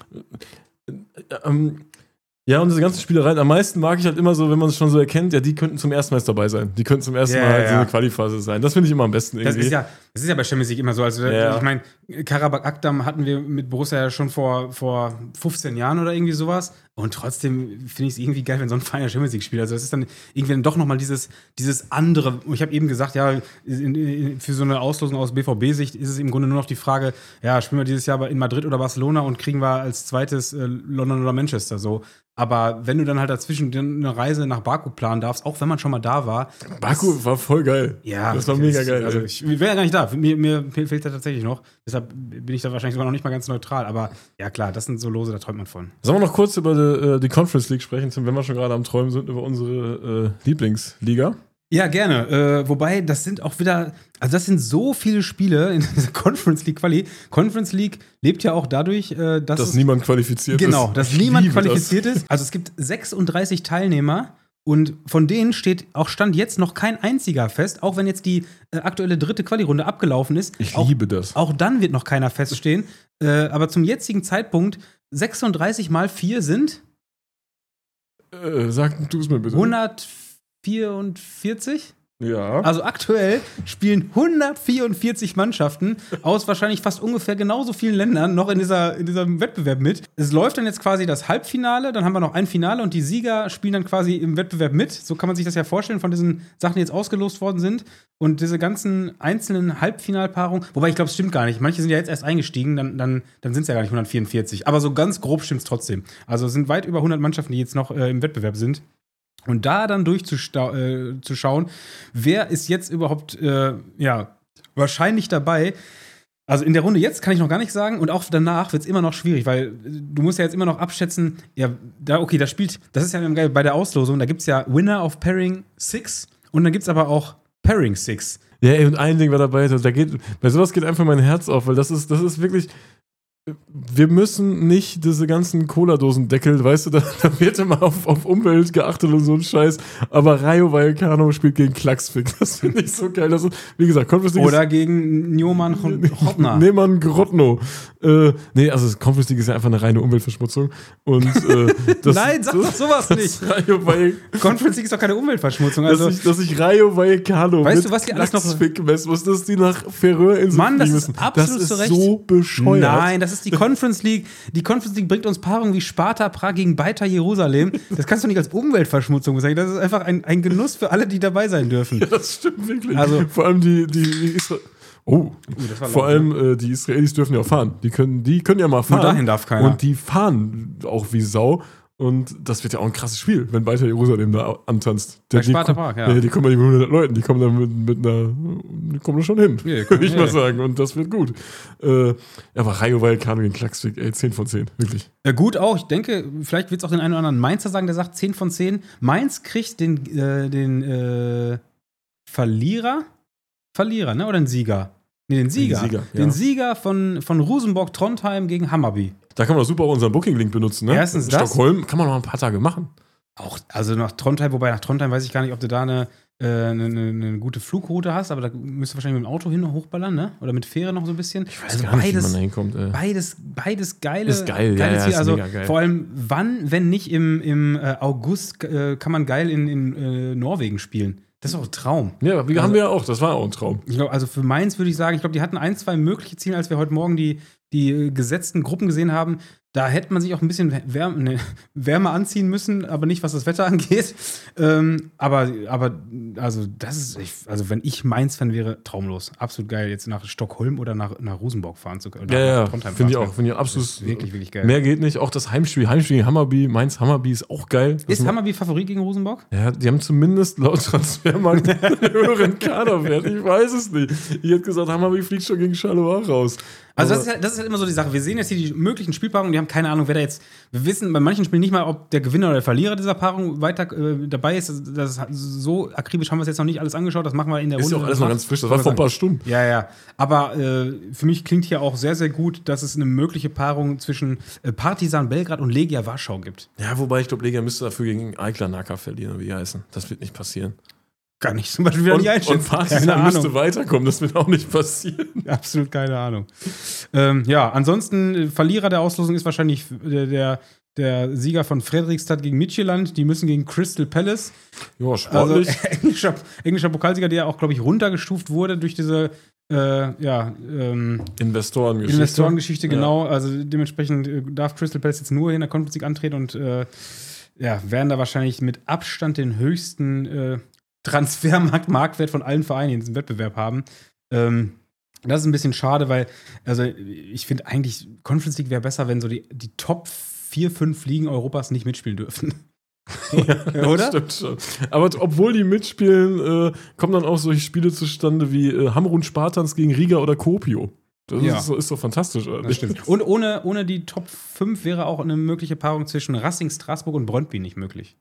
äh, ähm, ja, und diese ganzen Spielereien, am meisten mag ich halt immer so, wenn man es schon so erkennt, ja, die könnten zum ersten Mal jetzt dabei sein. Die könnten zum ersten Ja, Mal halt ja, so ja. eine Qualiphase sein. Das finde ich immer am besten Das irgendwie. ist ja, Das ist ja bei Champions League immer so. Also, Ja. ich meine, Karabakh Akdam hatten wir mit Borussia ja schon vor, vor fünfzehn Jahren oder irgendwie sowas. Und trotzdem finde ich es irgendwie geil, wenn so ein Verein Champions League spielt. Also, das ist dann irgendwie dann doch nochmal dieses, dieses andere. Ich habe eben gesagt, ja, in, in, für so eine Auslosung aus B V B-Sicht ist es im Grunde nur noch die Frage, ja, spielen wir dieses Jahr in Madrid oder Barcelona und kriegen wir als zweites äh, London oder Manchester so. Aber wenn du dann halt dazwischen eine Reise nach Baku planen darfst, auch wenn man schon mal da war. Baku das, war voll geil. Ja, das war mega geil. Also ich wäre ja gar nicht da. Mir, mir fehlt da tatsächlich noch. Deshalb bin ich da wahrscheinlich sogar noch nicht mal ganz neutral. Aber ja, klar, das sind so Lose, da träumt man von. Sollen wir noch kurz über die, äh, die Conference League sprechen, wenn wir schon gerade am Träumen sind, über unsere äh, Lieblingsliga? Ja, gerne. Äh, wobei, das sind auch wieder, also das sind so viele Spiele in dieser Conference League Quali. Conference League lebt ja auch dadurch, äh, dass, dass es, niemand qualifiziert genau, ist. Genau, dass Ich niemand liebe qualifiziert das. ist. Also es gibt sechsunddreißig Teilnehmer und von denen steht auch Stand jetzt noch kein einziger fest, auch wenn jetzt die äh, aktuelle dritte Quali-Runde abgelaufen ist. Ich auch, liebe das. Auch dann wird noch keiner feststehen. äh, aber zum jetzigen Zeitpunkt sechsunddreißig mal vier sind Äh, sag du es mir bitte. hundertvierundvierzig? Ja. Also aktuell spielen hundertvierundvierzig Mannschaften aus wahrscheinlich fast ungefähr genauso vielen Ländern noch in, dieser, in diesem Wettbewerb mit. Es läuft dann jetzt quasi das Halbfinale, dann haben wir noch ein Finale und die Sieger spielen dann quasi im Wettbewerb mit. So kann man sich das ja vorstellen von diesen Sachen, die jetzt ausgelost worden sind. Und diese ganzen einzelnen Halbfinalpaarungen, wobei ich glaube, es stimmt gar nicht. Manche sind ja jetzt erst eingestiegen, dann, dann, dann sind es ja gar nicht hundertvierundvierzig. Aber so ganz grob stimmt es trotzdem. Also es sind weit über hundert Mannschaften, die jetzt noch äh, im Wettbewerb sind. Und da dann durchzuschauen, äh, wer ist jetzt überhaupt äh, ja, wahrscheinlich dabei. Also in der Runde jetzt kann ich noch gar nicht sagen und auch danach wird es immer noch schwierig, weil du musst ja jetzt immer noch abschätzen, ja, da, okay, das spielt, das ist ja geil bei der Auslosung, da gibt es ja Winner of Pairing six und dann gibt es aber auch Pairing six. Ja, ey, und ein Ding war dabei, da geht, bei sowas geht einfach mein Herz auf, weil das ist, das ist wirklich. Wir müssen nicht diese ganzen Cola-Dosen-Deckel, weißt du, da, da wird immer auf, auf Umwelt geachtet und so ein Scheiß. Aber Rayo Vallecano spielt gegen Klaxvik. Das finde ich so geil. Das ist, wie gesagt, Conference League Oder gegen Njoman Hotna. Neman Grotno. Äh, nee, also Conference League ist ja einfach eine reine Umweltverschmutzung. Und, äh, das, Nein, sag doch sowas nicht. Rayo Vallecano. Conference League ist doch keine Umweltverschmutzung. Also dass, ich, dass ich Rayo Vallecano weißt mit du, was die alles noch Klaxvik messen muss, dass die nach Färöerinseln Mann, das fliegen ist müssen. absolut Das ist zu Recht. so bescheuert. Nein, das ist die Conference League. Die Conference League bringt uns Paarungen wie Sparta Prag gegen Beitar Jerusalem. Das kannst du nicht als Umweltverschmutzung bezeichnen. Das ist einfach ein, ein Genuss für alle, die dabei sein dürfen. Ja, das stimmt wirklich. Also, vor allem die, die, die Isra Oh, das war vor laut, allem äh, die Israelis dürfen ja auch fahren. Die können, die können ja mal fahren. Nur dahin darf keiner. Und die fahren auch wie Sau. Und das wird ja auch ein krasses Spiel, wenn Beitar Jerusalem da antanzt. Bei Der, die, Sparta Prag, ja. Die, die kommen ja nicht mit hundert Leuten, die kommen da mit, mit einer, die kommen da schon hin, Ja, würde ich ja. mal sagen. Und das wird gut. Äh, aber Rayo Vallecano gegen Klaxvik, ey, zehn von zehn, wirklich. Ja, gut auch. Ich denke, vielleicht wird es auch den einen oder anderen Mainzer sagen, der sagt zehn von zehn. Mainz kriegt den, äh, den äh, Verlierer? Verlierer, ne? Oder den Sieger? Nee, den Sieger. Den Sieger, ja. Den Sieger von, von Rosenborg Trondheim gegen Hammarby. Da kann man doch super auch unseren Booking-Link benutzen, ne? Erstens das. Stockholm kann man noch ein paar Tage machen. Auch, also nach Trondheim, wobei nach Trondheim weiß ich gar nicht, ob du da eine, äh, eine, eine, eine gute Flugroute hast, aber da müsstest du wahrscheinlich mit dem Auto hin und hochballern, ne? Oder mit Fähre noch so ein bisschen. Ich weiß also gar nicht, wie man da hinkommt. Äh. Beides, beides geile. Ist geil, ja, geiles ja, Ziel. ist Also mega geil. Vor allem, wann, wenn nicht im, im äh, August, äh, kann man geil in, in äh, Norwegen spielen. Das ist auch ein Traum. Ja, wie also, haben wir ja auch, das war auch ein Traum. Ich glaube, also für Mainz würde ich sagen, ich glaube, die hatten ein, zwei mögliche Ziele, als wir heute Morgen die, die gesetzten Gruppen gesehen haben. Da hätte man sich auch ein bisschen wärme, ne, wärmer anziehen müssen, aber nicht, was das Wetter angeht. Ähm, aber, aber, also, das ist, ich, also, wenn ich Mainz-Fan wäre, traumlos. Absolut geil, jetzt nach Stockholm oder nach, nach Rosenborg fahren zu können. Ja, ja, finde ich auch. Finde ich absolut. Wirklich, wirklich geil. Mehr geht nicht. Auch das Heimspiel, Heimspiel gegen Hammarby, Mainz-Hammarby ist auch geil. Das Ist Hammarby Favorit gegen Rosenborg? Ja, die haben zumindest laut Transfermarkt einen höheren Kaderwert. Ich weiß es nicht. Ich hätte gesagt, Hammarby fliegt schon gegen Charleroi raus. Also das ist, halt, das ist halt immer so die Sache. Wir sehen jetzt hier die möglichen Spielpaarungen, die haben keine Ahnung, wer da jetzt. Wir wissen bei manchen Spielen nicht mal, ob der Gewinner oder der Verlierer dieser Paarung weiter äh, dabei ist. Das, das, so akribisch haben wir es jetzt noch nicht alles angeschaut. Das machen wir in der ist Runde. Ist ja auch alles noch ganz frisch. Das war vor ein paar Stunden. Ja, ja. Aber äh, für mich klingt hier auch sehr, sehr gut, dass es eine mögliche Paarung zwischen äh, Partizan Belgrad und Legia Warschau gibt. Ja, wobei ich glaube, Legia müsste dafür gegen Eiklar Naka verlieren, oder wie die heißen. Das wird nicht passieren. Gar nicht zum Beispiel wieder und, nicht einschätzen. Und Partizan müsste weiterkommen, das wird auch nicht passieren. Absolut keine Ahnung. Ähm, ja, ansonsten, Verlierer der Auslosung ist wahrscheinlich der, der, der Sieger von Fredrikstad gegen Midtjylland. Die müssen gegen Crystal Palace. Ja, sportlich. Also, englischer, englischer Pokalsieger, der auch, glaube ich, runtergestuft wurde durch diese äh, ja, ähm, Investorengeschichte. Investorengeschichte, genau. Ja. Also dementsprechend äh, darf Crystal Palace jetzt nur in der Conference League antreten und äh, ja, werden da wahrscheinlich mit Abstand den höchsten äh, Transfermarkt-Marktwert von allen Vereinen in diesem Wettbewerb haben. Ähm, das ist ein bisschen schade, weil, also ich finde eigentlich, Conference League wäre besser, wenn so die, die Top vier, fünf Ligen Europas nicht mitspielen dürften. Ja, oder? Stimmt schon. Aber obwohl die mitspielen, äh, kommen dann auch solche Spiele zustande wie äh, Hamrun Spartans gegen Riga oder Kuopio. Das ja. ist, ist doch fantastisch. Oder? Das stimmt. Und ohne, ohne die Top fünf wäre auch eine mögliche Paarung zwischen Racing Straßburg und Brøndby nicht möglich.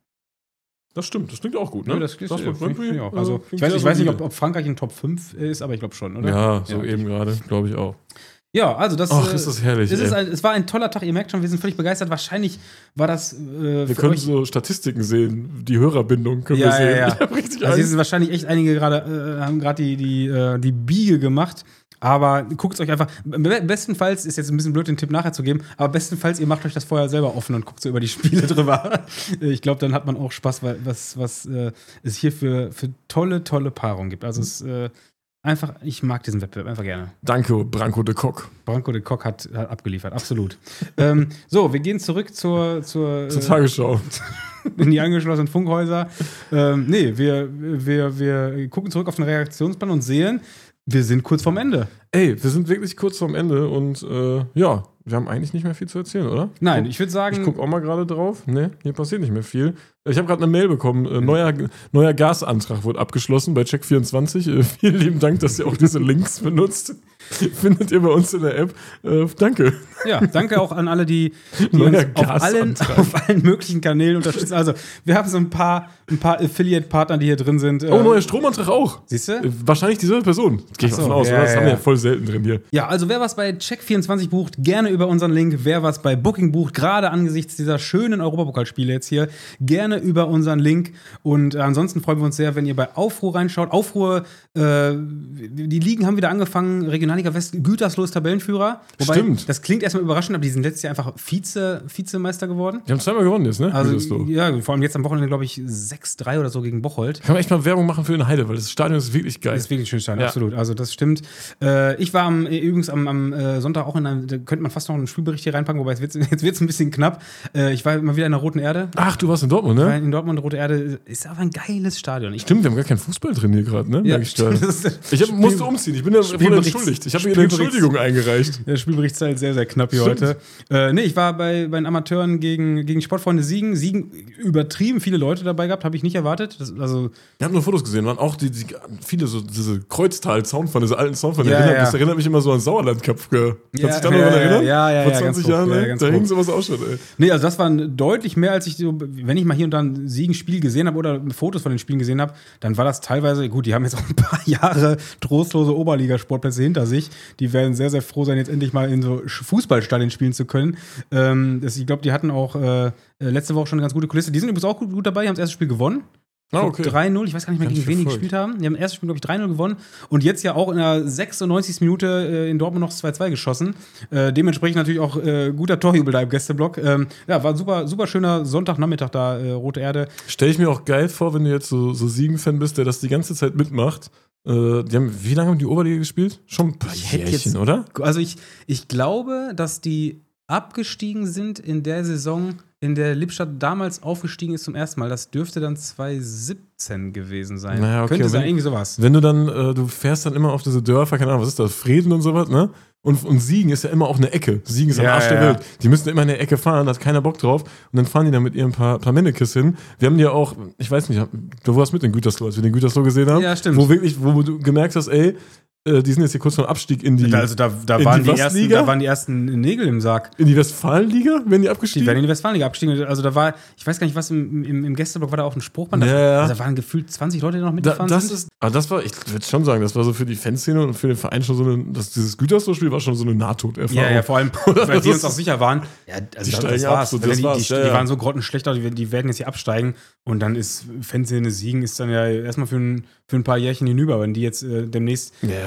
Das stimmt, das klingt auch gut, ne? Ja, das das klingt, find, find ich auch. Also, ich weiß, ich weiß nicht, ob, ob Frankreich in Top fünf ist, aber ich glaube schon, oder? Ja, so ja, eben gerade, glaube ich auch. Ja, also das Ach, ist das herrlich. Es, ist ein, es war ein toller Tag, ihr merkt schon, wir sind völlig begeistert. Wahrscheinlich war das. Äh, wir können euch so Statistiken sehen, die Hörerbindung können ja, wir sehen. Ja, ja. Ich also, hier sind wahrscheinlich echt einige gerade, äh, haben gerade die, die, äh, die Biege gemacht. Aber guckt es euch einfach, bestenfalls, ist jetzt ein bisschen blöd, den Tipp nachher zu geben, aber bestenfalls, ihr macht euch das vorher selber offen und guckt so über die Spiele drüber. Ich glaube, dann hat man auch Spaß, weil was, was äh, es hier für, für tolle, tolle Paarungen gibt. Also es äh, einfach, ich mag diesen Wettbewerb einfach gerne. Danke, Branko de Kock. Branko de Kock hat, hat abgeliefert, absolut. ähm, so, wir gehen zurück zur, zur, zur Tagesschau. In die angeschlossenen Funkhäuser. Ähm, nee, wir, wir, wir gucken zurück auf den Reaktionsplan und sehen, wir sind kurz vorm Ende. Ey, wir sind wirklich kurz vorm Ende und äh, ja, wir haben eigentlich nicht mehr viel zu erzählen, oder? Nein, ich würde sagen. Ich gucke auch mal gerade drauf. Nee, hier passiert nicht mehr viel. Ich habe gerade eine Mail bekommen. Äh, neuer, neuer Gasantrag wurde abgeschlossen bei Check vierundzwanzig. Äh, vielen lieben Dank, dass ihr auch diese Links benutzt. Findet ihr bei uns in der App. Äh, danke. Ja, danke auch an alle, die, die uns auf allen, auf allen möglichen Kanälen unterstützen. Also, wir haben so ein paar, ein paar Affiliate-Partner, die hier drin sind. Oh, neuer Stromantrag auch. Siehst du? Äh, wahrscheinlich dieselbe Person. Gehe ich so, davon aus, ja, oder? Das ja, haben wir ja ja voll selten drin hier. Ja, also wer was bei Check vierundzwanzig bucht, gerne über unseren Link. Wer was bei Booking bucht, gerade angesichts dieser schönen Europapokalspiele jetzt hier, gerne über unseren Link. Und äh, ansonsten freuen wir uns sehr, wenn ihr bei Aufruhr reinschaut. Aufruhr, äh, die Ligen haben wieder angefangen. Regionalliga West, Gütersloh ist Tabellenführer. Wobei, Stimmt. Das klingt erstmal überraschend, aber die sind letztes Jahr einfach Vize, Vizemeister geworden. Die haben zweimal gewonnen jetzt, ne? Also, Gütersloh. ja, vor allem jetzt am Wochenende, glaube ich, sechs drei oder so gegen Bocholt. Kann man echt mal Werbung machen für den Heide, weil das Stadion ist wirklich geil. Das ist wirklich ein schönes Stadion, Ja. absolut. Also das stimmt. Äh, ich war am, übrigens am, am äh, Sonntag auch in einem, da könnte man fast noch einen Spielbericht hier reinpacken, wobei jetzt wird es jetzt ein bisschen knapp. Äh, ich war mal wieder in der Roten Erde. Ach, du warst in Dortmund, Ich war ne? in Dortmund, Rote Erde. Ist aber ein geiles Stadion. Ich, Stimmt, wir haben gar keinen Fußball drin hier gerade, ne? Ja, Merk ich stimmt. gerade. Das ist- Ich hab, musste Spiel- umziehen, ich bin ja voll Spielberichts- entschuldigt. Ich habe hier eine Spielberichts- Entschuldigung eingereicht. Der Spielberichtszeit sehr, sehr knapp hier Stimmt. heute. Äh, nee, ich war bei, bei den Amateuren gegen, gegen Sportfreunde Siegen. Siegen übertrieben viele Leute dabei gehabt, habe ich nicht erwartet. Das, also, Ich habe nur Fotos gesehen, waren auch die, die, viele so diese Kreuztal-Soundfahne, diese alten Soundfahne. Ja, erinnert, ja. Das erinnert mich immer so an Sauerland-Cup. Kannst du Ja, dich daran ja, noch erinnern? ja, ja, Vor ja, zwanzig ganz Jahren, grob, ja, ne? ganz Da grob. hing sowas auch schon, ey. nee, also das waren deutlich mehr, als ich so, wenn ich mal hier und da ein Siegen-Spiel gesehen habe oder Fotos von den Spielen gesehen habe, dann war das teilweise, gut, die haben jetzt auch ein paar Jahre trostlose Oberligasportplätze hinter sich. Die werden sehr, sehr froh sein, jetzt endlich mal in so Fußballstadien spielen zu können. Ähm, das, ich glaube, die hatten auch äh, letzte Woche schon eine ganz gute Kulisse. Die sind übrigens auch gut, gut dabei, die haben das erste Spiel gewonnen. Ah, okay. drei null, ich weiß gar nicht mehr, Hab gegen ich wen die verfolgt. gespielt haben. Die haben das erste Spiel, glaube ich, drei null gewonnen. Und jetzt ja auch in der sechsundneunzigsten Minute äh, in Dortmund noch zwei zwei geschossen. Äh, dementsprechend natürlich auch äh, guter Torjubel da im Gästeblock. Ähm, ja, war ein super, super schöner Sonntagnachmittag da, äh, Rote Erde. Stell ich mir auch geil vor, wenn du jetzt so, so Siegen-Fan bist, der das die ganze Zeit mitmacht. Äh, die haben, wie lange haben die Oberliga gespielt? Schon ein paar hätte Jährchen, jetzt- oder? Also ich, ich glaube, dass die abgestiegen sind in der Saison, in der Lippstadt damals aufgestiegen ist zum ersten Mal. Das dürfte dann zwanzig siebzehn gewesen sein. Naja, okay, Könnte sein, wenn- irgendwie sowas. Wenn du dann, äh, du fährst dann immer auf diese Dörfer, keine Ahnung, was ist das, Frieden und sowas, ne? Und, und Siegen ist ja immer auch eine Ecke. Siegen ist am Ja, Arsch der ja, ja. Welt. Die müssen immer in der Ecke fahren, da hat keiner Bock drauf. Und dann fahren die da mit ihren paar, paar Männekes hin. Wir haben die ja auch, ich weiß nicht, du warst mit in Gütersloh, als wir den Gütersloh gesehen haben. Ja, stimmt. Wo wirklich, wo du gemerkt hast, ey, äh, die sind jetzt hier kurz vor dem Abstieg in die, Also da, da, in waren die die ersten, Westliga? da waren die ersten Nägel im Sarg. in die Westfalenliga, wenn die Die abgestiegen. werden in die Westfalenliga abgestiegen. Also da war, ich weiß gar nicht, was im, im, im Gästeblock war da auch ein Spruchband. Ja, ja. Also da waren gefühlt zwanzig Leute, die noch Da, mitgefahren das sind. ist, aber das war, ich würde schon sagen, das war so für die Fanszene und für den Verein schon so eine, das, dieses Gütersloh-Spiel war schon so eine Nahtoderfahrung. Ja, ja, vor allem, weil die uns auch sicher waren. Ja, also Die das, steigen das ab, war's. so, Wenn das die, war's, die, ja, die ja. waren so grottenschlechter, die, die werden jetzt hier absteigen. Und dann ist Fanszene Siegen ist dann ja erstmal für ein, für ein paar Jährchen hinüber. Wenn die jetzt äh, demnächst, Ja, wenn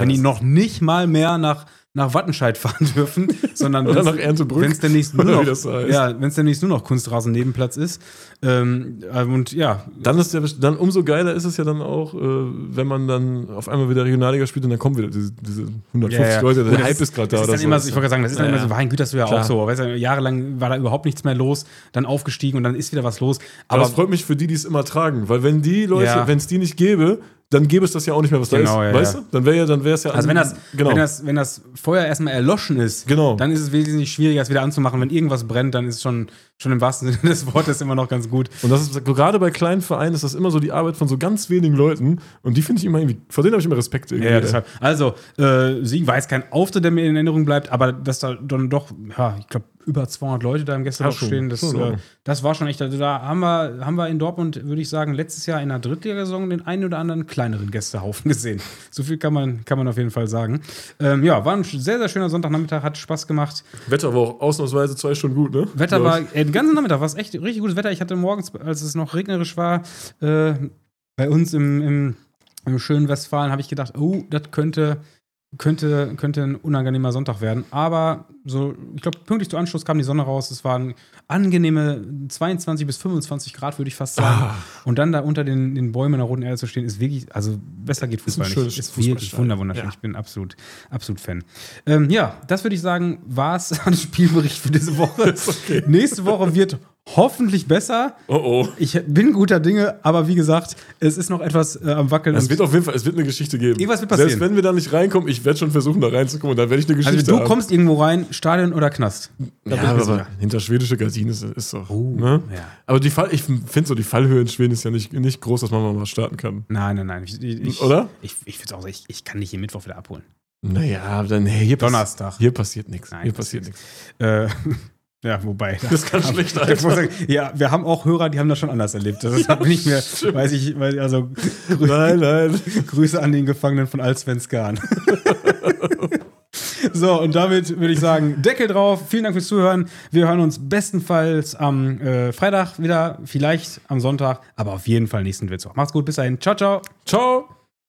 wenn die noch nicht mal mehr nach, nach Wattenscheid fahren dürfen, sondern oder nach Erntebrück. Wenn es demnächst nur noch, das heißt. ja, wenn es demnächst nur noch Kunstrasen-Nebenplatz ist. Ähm, und ja. Dann ist der, dann umso geiler ist es ja dann auch, äh, wenn man dann auf einmal wieder Regionalliga spielt und dann kommen wieder diese, diese hundertfünfzig ja, ja. Leute, der Gut, Hype ist, ist gerade da. Oder so. Immer, ich wollte gerade sagen, das ist dann ja, immer so, mein Gütersloh ja klar. auch so. Weißt du, jahrelang war da überhaupt nichts mehr los, dann aufgestiegen und dann ist wieder was los. Aber Aber es freut mich für die, die es immer tragen, weil wenn die Leute, Ja. wenn es die nicht gäbe, dann gäbe es das ja auch nicht mehr, was Genau, da ist. ja, weißt ja. du? Dann wäre ja, dann wäre es ja. Also wenn das, genau. wenn, das, wenn das Feuer erstmal erloschen ist, Genau. dann ist es wesentlich schwieriger, es wieder anzumachen. Wenn irgendwas brennt, dann ist es schon, schon im wahrsten Sinne des Wortes immer noch ganz gut. Und das ist gerade bei kleinen Vereinen ist das immer so die Arbeit von so ganz wenigen Leuten und die finde ich immer irgendwie, vor denen habe ich immer Respekt irgendwie. Ja, ja, deshalb. Also, äh, Siegen war jetzt kein Auftritt, der mir in Erinnerung bleibt, aber dass da dann doch, ja, ich glaube, über zweihundert Leute da im Gästeblock Ja, schon. stehen, das, Schon, äh, ja. das war schon echt, also da haben wir, haben wir in Dortmund, würde ich sagen, letztes Jahr in der Drittligasaison den einen oder anderen kleineren Gästehaufen gesehen. So viel kann man, kann man auf jeden Fall sagen. Ähm, ja, war ein sehr, sehr schöner Sonntagnachmittag, hat Spaß gemacht. Wetter war auch ausnahmsweise zwei Stunden gut, ne? Wetter Glaub war, ich. äh, den ganzen Nachmittag war es echt richtig gutes Wetter. Ich hatte morgens, als es noch regnerisch war, äh, bei uns im, im, im schönen Westfalen, habe ich gedacht, oh, das könnte, könnte, könnte ein unangenehmer Sonntag werden. Aber so, ich glaube, pünktlich zu Anschluss kam die Sonne raus. Es waren angenehme zweiundzwanzig bis fünfundzwanzig Grad, würde ich fast sagen. Ah. Und dann da unter den, den Bäumen in der Roten Erde zu stehen, ist wirklich, also besser geht Fußball ein nicht. schönes Ist wirklich Fußballstadion. wunderschön. Ja. Ich bin absolut, absolut Fan. Ähm, ja, das würde ich sagen, war es an Spielbericht für diese Woche. okay. Nächste Woche wird hoffentlich besser. Oh oh. Ich bin guter Dinge, aber wie gesagt, es ist noch etwas äh, am Wackeln. Es und- wird auf jeden Fall, es wird eine Geschichte geben. Irgendwas wird passieren. Selbst wenn wir da nicht reinkommen, ich werde schon versuchen, da reinzukommen und dann werde ich eine Geschichte also du haben. kommst irgendwo rein, Stadion oder Knast. Da Ja, bin ich mir aber sicher. hinter schwedische Gardinen ist, ist doch. Oh, ne? ja. Aber die Fall, ich finde so, die Fallhöhe in Schweden ist ja nicht, nicht groß, dass man mal was starten kann. Nein, nein, nein. Ich, ich, Oder? Ich, ich würde auch sagen, ich, ich kann dich hier Mittwoch wieder abholen. Naja, dann hey, hier, pass- Donnerstag. hier passiert nichts. Nein, Hier passiert nichts. Äh, ja, wobei. Das kann schlecht Ich muss sagen, ja, wir haben auch Hörer, die haben das schon anders erlebt. Das ist bin ich mir, weiß ich, weiß, also grü Nein, nein. Grüße an den Gefangenen von Allsvenskan. So, und damit würde ich sagen, Deckel drauf. Vielen Dank fürs Zuhören. Wir hören uns bestenfalls am äh, Freitag wieder, vielleicht am Sonntag, aber auf jeden Fall nächsten Mittwoch. Macht's gut, bis dahin. Ciao, ciao. Ciao.